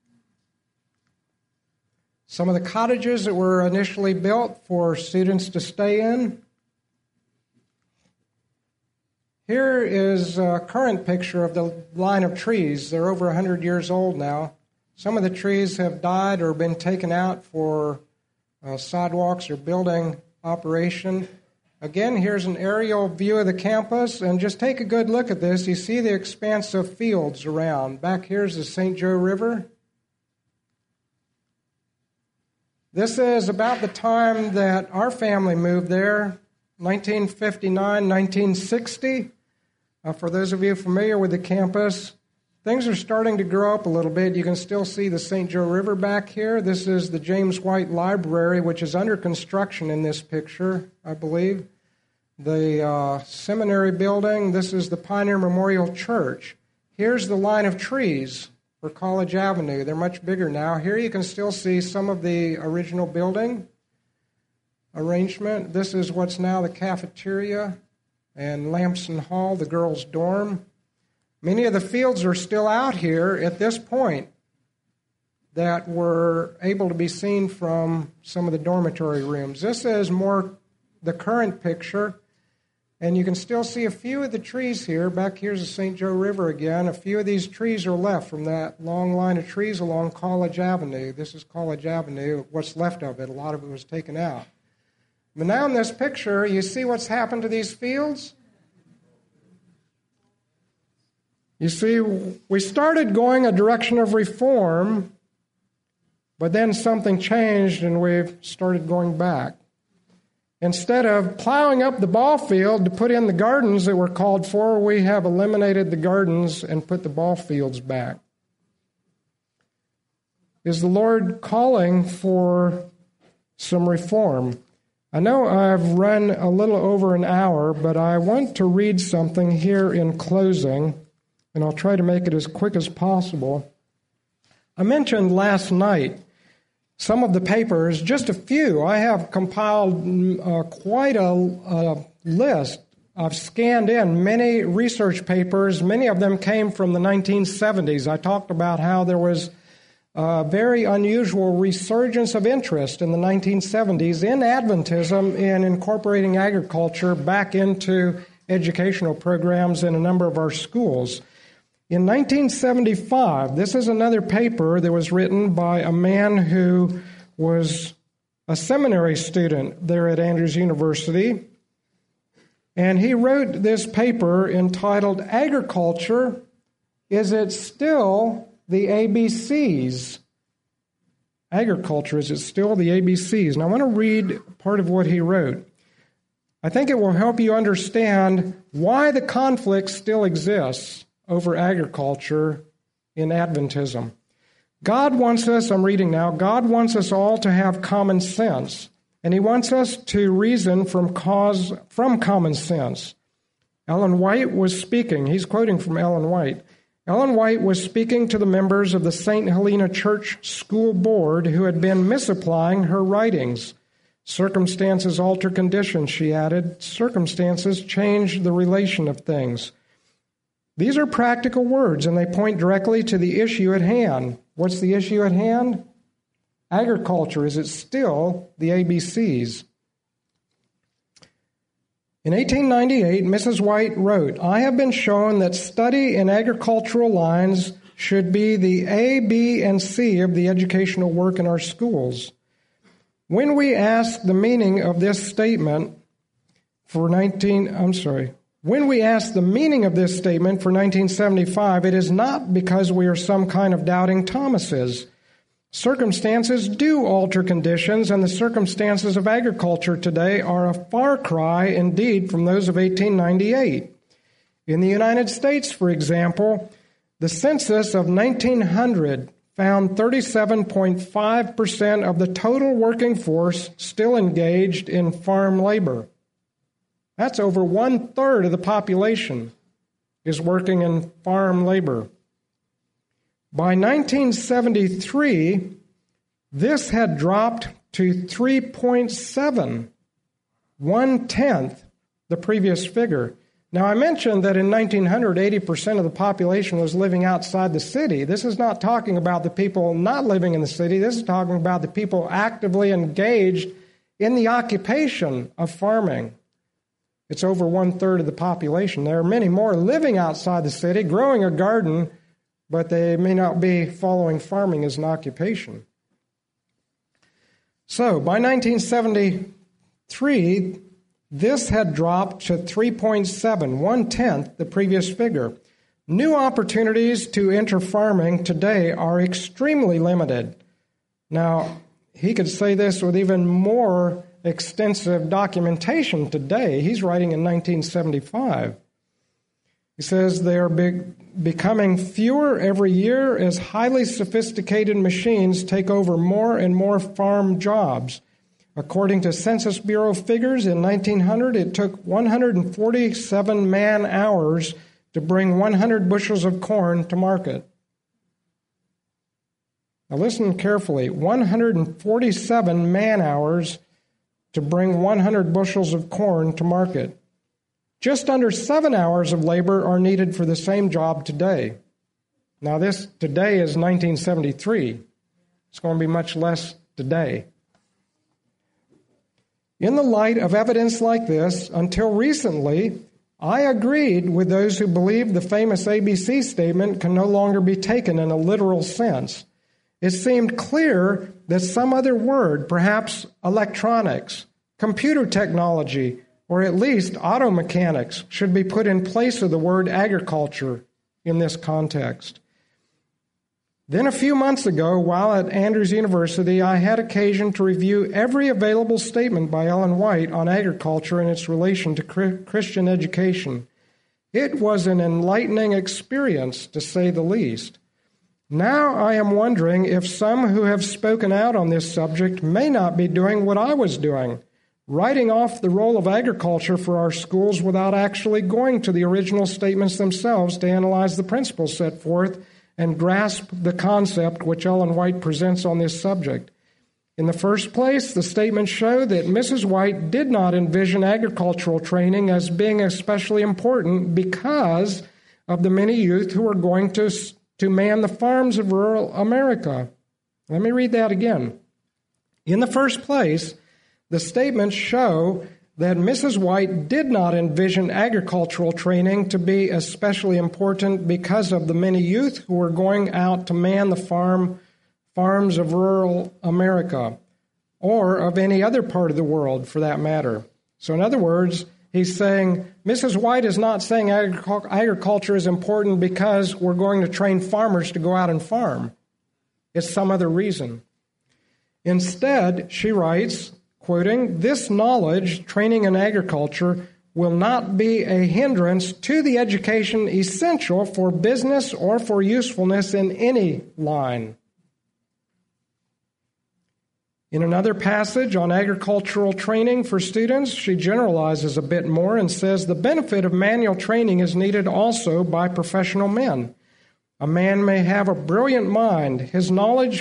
Some of the cottages that were initially built for students to stay in. Here is a current picture of the line of trees. They're over 100 years old now. Some of the trees have died or been taken out for sidewalks or building operation. Again, here's an aerial view of the campus, and just take a good look at this. You see the expanse of fields around. Back here's the St. Joe River. This is about the time that our family moved there, 1959, 1960. For those of you familiar with the campus, things are starting to grow up a little bit. You can still see the St. Joe River back here. This is the James White Library, which is under construction in this picture, I believe. The seminary building. This is the Pioneer Memorial Church. Here's the line of trees for College Avenue. They're much bigger now. Here you can still see some of the original building arrangement. This is what's now the cafeteria and Lamson Hall, the girls' dorm. Many of the fields are still out here at this point that were able to be seen from some of the dormitory rooms. This is more the current picture, and you can still see a few of the trees here. Back here's the St. Joe River again. A few of these trees are left from that long line of trees along College Avenue. This is College Avenue, what's left of it. A lot of it was taken out. But now in this picture, you see what's happened to these fields? You see, we started going a direction of reform, but then something changed and we've started going back. Instead of plowing up the ball field to put in the gardens that were called for, we have eliminated the gardens and put the ball fields back. Is the Lord calling for some reform? I know I've run a little over an hour, but I want to read something here in closing, and I'll try to make it as quick as possible. I mentioned last night some of the papers, just a few. I have compiled quite a list. I've scanned in many research papers. Many of them came from the 1970s. I talked about how there was a very unusual resurgence of interest in the 1970s in Adventism in incorporating agriculture back into educational programs in a number of our schools. In 1975, this is another paper that was written by a man who was a seminary student there at Andrews University, and he wrote this paper entitled, "Agriculture, Is It Still the ABCs?" Agriculture, is it still the ABCs? And I want to read part of what he wrote. I think it will help you understand why the conflict still exists over agriculture in Adventism. God wants us, I'm reading now, God wants us all to have common sense, and he wants us to reason from common sense. Ellen White was speaking, he's quoting from Ellen White. Ellen White was speaking to the members of the St. Helena Church School Board who had been misapplying her writings. Circumstances alter conditions, she added. Circumstances change the relation of things. These are practical words, and they point directly to the issue at hand. What's the issue at hand? Agriculture. Is it still the ABCs? In 1898, Mrs. White wrote, "I have been shown that study in agricultural lines should be the A, B, and C of the educational work in our schools. When we ask the meaning of this statement for 1975, it is not because we are some kind of doubting Thomases. Circumstances do alter conditions, and the circumstances of agriculture today are a far cry indeed from those of 1898. In the United States, for example, the census of 1900 found 37.5% of the total working force still engaged in farm labor. That's over 1/3 of the population is working in farm labor. By 1973, this had dropped to 3.7, 1/10 the previous figure. Now, I mentioned that in 1900, 80% of the population was living outside the city. This is not talking about the people not living in the city. This is talking about the people actively engaged in the occupation of farming. It's over 1/3 of the population. There are many more living outside the city, growing a garden, but they may not be following farming as an occupation. So, by 1973, this had dropped to 3.7, 1/10 the previous figure. New opportunities to enter farming today are extremely limited. Now, he could say this with even more extensive documentation today. He's writing in 1975. He says they are becoming fewer every year as highly sophisticated machines take over more and more farm jobs. According to Census Bureau figures, in 1900, it took 147 man-hours to bring 100 bushels of corn to market. Now listen carefully, 147 man-hours to bring 100 bushels of corn to market. Just under 7 hours of labor are needed for the same job today. Now this today is 1973. It's going to be much less today. In the light of evidence like this, until recently, I agreed with those who believed the famous ABC statement can no longer be taken in a literal sense. It seemed clear that some other word, perhaps electronics, computer technology, or at least auto mechanics, should be put in place of the word agriculture in this context. Then a few months ago, while at Andrews University, I had occasion to review every available statement by Ellen White on agriculture and its relation to Christian education. It was an enlightening experience, to say the least. Now I am wondering if some who have spoken out on this subject may not be doing what I was doing, writing off the role of agriculture for our schools without actually going to the original statements themselves to analyze the principles set forth and grasp the concept which Ellen White presents on this subject. In the first place, the statements show that Mrs. White did not envision agricultural training as being especially important because of the many youth who are going to man the farms of rural America. Let me read that again. In the first place, the statements show that Mrs. White did not envision agricultural training to be especially important because of the many youth who were going out to man the farms of rural America, or of any other part of the world for that matter. So in other words, he's saying Mrs. White is not saying agriculture is important because we're going to train farmers to go out and farm. It's some other reason. Instead, she writes, quoting, "This knowledge, training in agriculture, will not be a hindrance to the education essential for business or for usefulness in any line." In another passage on agricultural training for students, she generalizes a bit more and says the benefit of manual training is needed also by professional men. A man may have a brilliant mind. His knowledge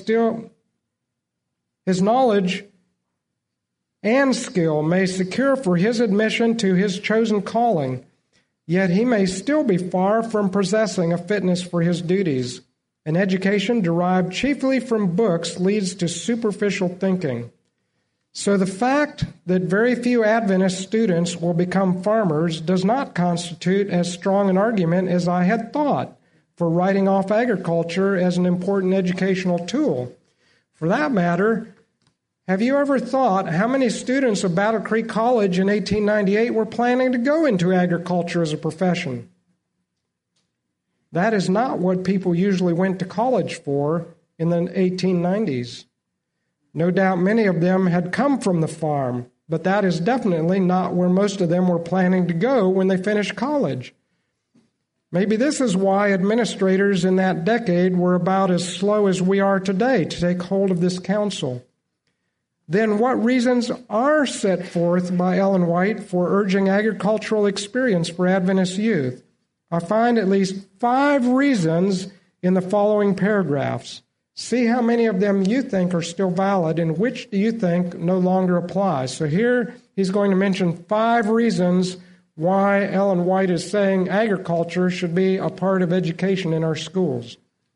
and skill may secure for his admission to his chosen calling, yet he may still be far from possessing a fitness for his duties. An education derived chiefly from books leads to superficial thinking. So the fact that very few Adventist students will become farmers does not constitute as strong an argument as I had thought for writing off agriculture as an important educational tool. For that matter, have you ever thought how many students of Battle Creek College in 1898 were planning to go into agriculture as a profession? That is not what people usually went to college for in the 1890s. No doubt many of them had come from the farm, but that is definitely not where most of them were planning to go when they finished college. Maybe this is why administrators in that decade were about as slow as we are today to take hold of this counsel. Then what reasons are set forth by Ellen White for urging agricultural experience for Adventist youth? I find at least 5 reasons in the following paragraphs. See how many of them you think are still valid and which do you think no longer apply. So here he's going to mention 5 reasons why Ellen White is saying agriculture should be a part of education in our schools.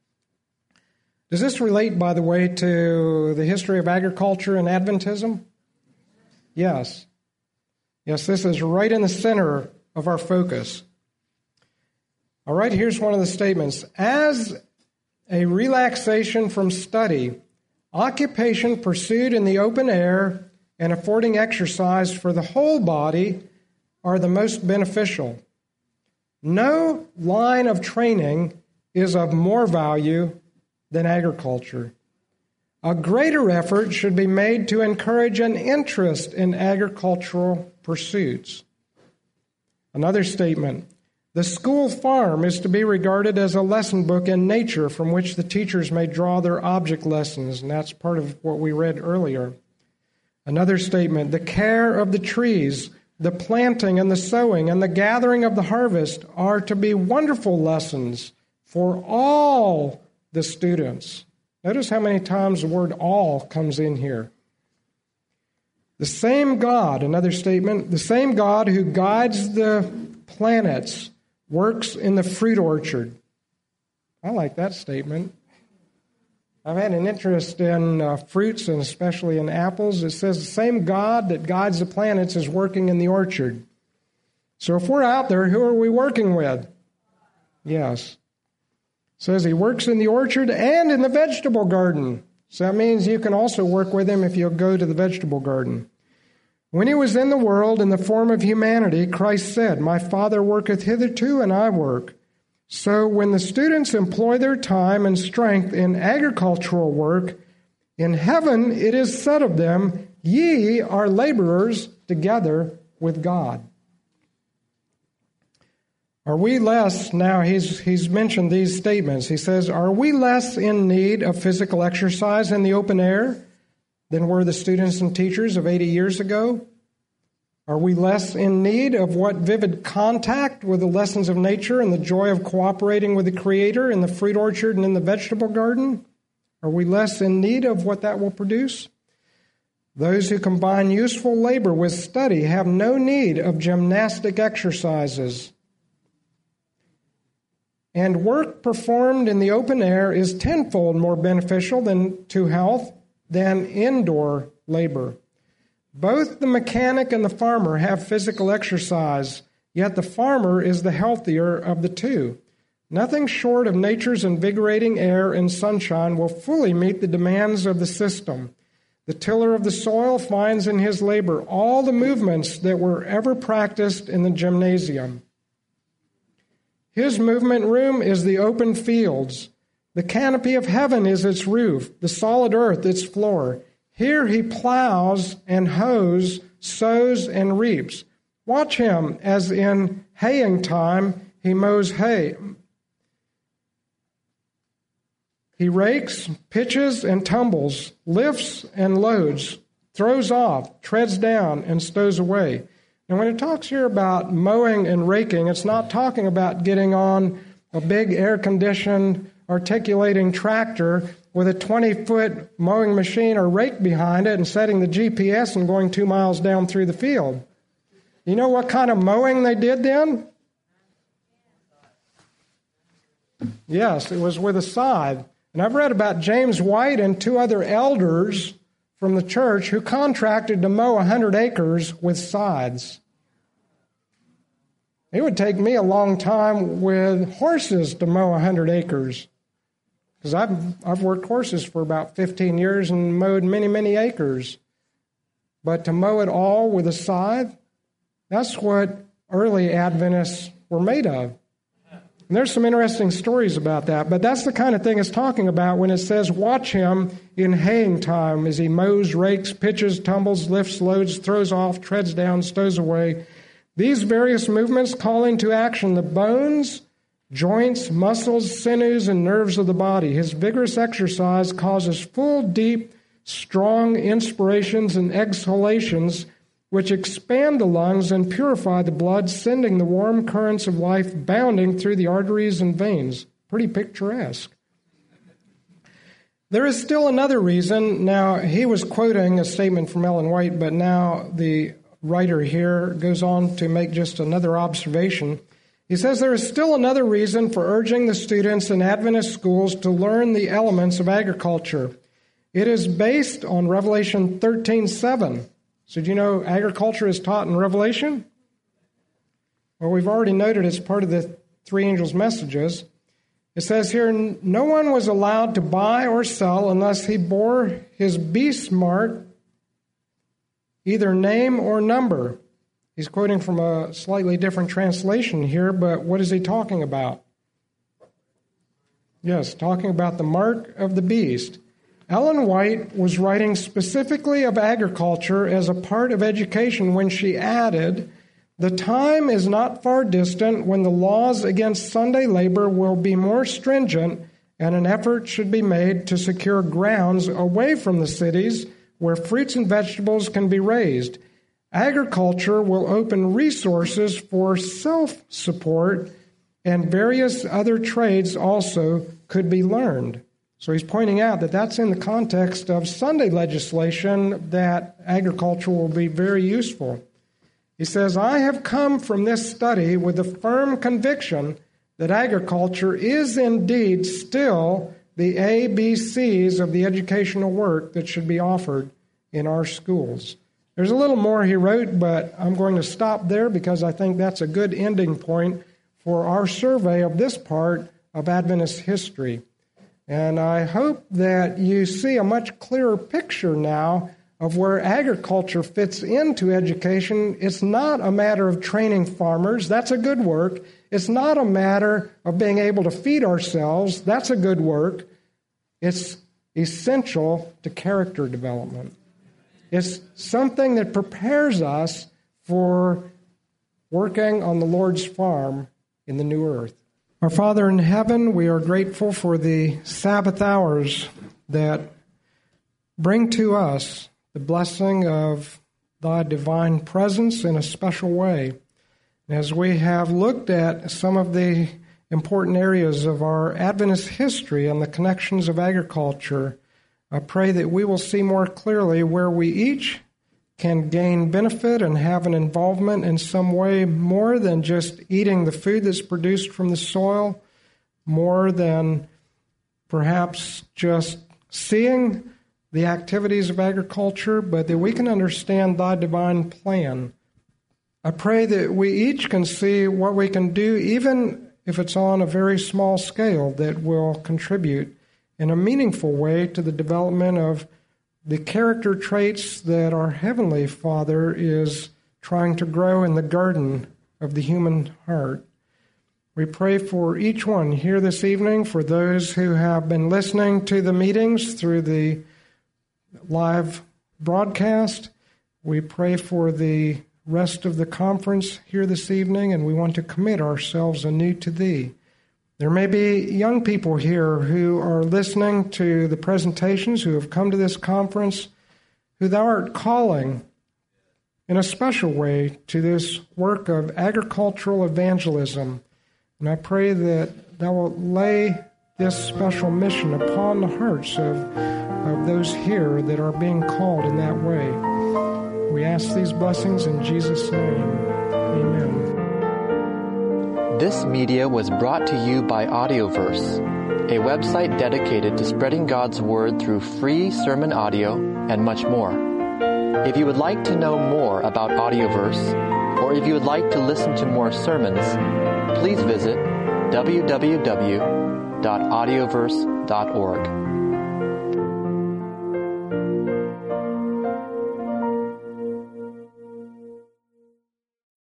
Does this relate, by the way, to the history of agriculture and Adventism? Yes. Yes, this is right in the center of our focus. All right, here's one of the statements. As a relaxation from study, occupation pursued in the open air and affording exercise for the whole body are the most beneficial. No line of training is of more value than agriculture. A greater effort should be made to encourage an interest in agricultural pursuits. Another statement. The school farm is to be regarded as a lesson book in nature from which the teachers may draw their object lessons, and that's part of what we read earlier. Another statement. The care of the trees, the planting and the sowing and the gathering of the harvest are to be wonderful lessons for all the students. Notice how many times the word all comes in here. The same God, another statement, the same God who guides the planets works in the fruit orchard. I like that statement. I've had an interest in fruits and especially in apples. It says the same God that guides the planets is working in the orchard. So if we're out there, who are we working with? Yes. It says he works in the orchard and in the vegetable garden. So that means you can also work with him if you'll go to the vegetable garden. When he was in the world in the form of humanity, Christ said, "My Father worketh hitherto, and I work." So when the students employ their time and strength in agricultural work, in heaven it is said of them, "Ye are laborers together with God." Are we less, now he's mentioned these statements. He says, are we less in need of physical exercise in the open air than were the students and teachers of 80 years ago? Are we less in need of what vivid contact with the lessons of nature and the joy of cooperating with the Creator in the fruit orchard and in the vegetable garden? Are we less in need of what that will produce? Those who combine useful labor with study have no need of gymnastic exercises. And work performed in the open air is tenfold more beneficial to health than indoor labor. Both the mechanic and the farmer have physical exercise, yet the farmer is the healthier of the two. Nothing short of nature's invigorating air and sunshine will fully meet the demands of the system. The tiller of the soil finds in his labor all the movements that were ever practiced in the gymnasium. His movement room is the open fields. The canopy of heaven is its roof, the solid earth its floor. Here he plows and hoes, sows and reaps. Watch him as in haying time he mows hay. He rakes, pitches and tumbles, lifts and loads, throws off, treads down and stows away. And when it talks here about mowing and raking, it's not talking about getting on a big air-conditioned articulating tractor with a 20-foot mowing machine or rake behind it and setting the GPS and going 2 miles down through the field. You know what kind of mowing they did then? Yes, it was with a scythe. And I've read about James White and 2 other elders from the church who contracted to mow 100 acres with scythes. It would take me a long time with horses to mow 100 acres because I've worked horses for about 15 years and mowed many, many acres. But to mow it all with a scythe, that's what early Adventists were made of. And there's some interesting stories about that, but that's the kind of thing it's talking about when it says, watch him in haying time as he mows, rakes, pitches, tumbles, lifts, loads, throws off, treads down, stows away. These various movements call into action the bones, joints, muscles, sinews, and nerves of the body. His vigorous exercise causes full, deep, strong inspirations and exhalations which expand the lungs and purify the blood, sending the warm currents of life bounding through the arteries and veins. Pretty picturesque. There is still another reason. Now, he was quoting a statement from Ellen White, but now the writer here goes on to make just another observation. He says there is still another reason for urging the students in Adventist schools to learn the elements of agriculture. It is based on Revelation 13:7. So do you know agriculture is taught in Revelation? Well, we've already noted it's part of the three angels' messages. It says here, no one was allowed to buy or sell unless he bore his beast mark, either name or number. He's quoting from a slightly different translation here, but what is he talking about? Yes, talking about the mark of the beast. Ellen White was writing specifically of agriculture as a part of education when she added, the time is not far distant when the laws against Sunday labor will be more stringent, and an effort should be made to secure grounds away from the cities where fruits and vegetables can be raised. Agriculture will open resources for self-support, and various other trades also could be learned. So he's pointing out that that's in the context of Sunday legislation that agriculture will be very useful. He says, I have come from this study with a firm conviction that agriculture is indeed still the ABCs of the educational work that should be offered in our schools. There's a little more he wrote, but I'm going to stop there because I think that's a good ending point for our survey of this part of Adventist history. And I hope that you see a much clearer picture now of where agriculture fits into education. It's not a matter of training farmers. That's a good work. It's not a matter of being able to feed ourselves. That's a good work. It's essential to character development. It's something that prepares us for working on the Lord's farm in the new earth. Our Father in heaven, we are grateful for the Sabbath hours that bring to us the blessing of thy divine presence in a special way. As we have looked at some of the important areas of our Adventist history and the connections of agriculture, I pray that we will see more clearly where we each can gain benefit and have an involvement in some way more than just eating the food that's produced from the soil, more than perhaps just seeing the activities of agriculture, but that we can understand thy divine plan. I pray that we each can see what we can do, even if it's on a very small scale, that will contribute in a meaningful way to the development of the character traits that our Heavenly Father is trying to grow in the garden of the human heart. We pray for each one here this evening, for those who have been listening to the meetings through the live broadcast. We pray for the rest of the conference here this evening, and we want to commit ourselves anew to Thee. There may be young people here who are listening to the presentations, who have come to this conference, who thou art calling in a special way to this work of agricultural evangelism. And I pray that thou wilt lay this special mission upon the hearts of those here that are being called in that way. We ask these blessings in Jesus' name. Amen. This media was brought to you by Audioverse, a website dedicated to spreading God's Word through free sermon audio and much more. If you would like to know more about Audioverse, or if you would like to listen to more sermons, please visit www.audioverse.org.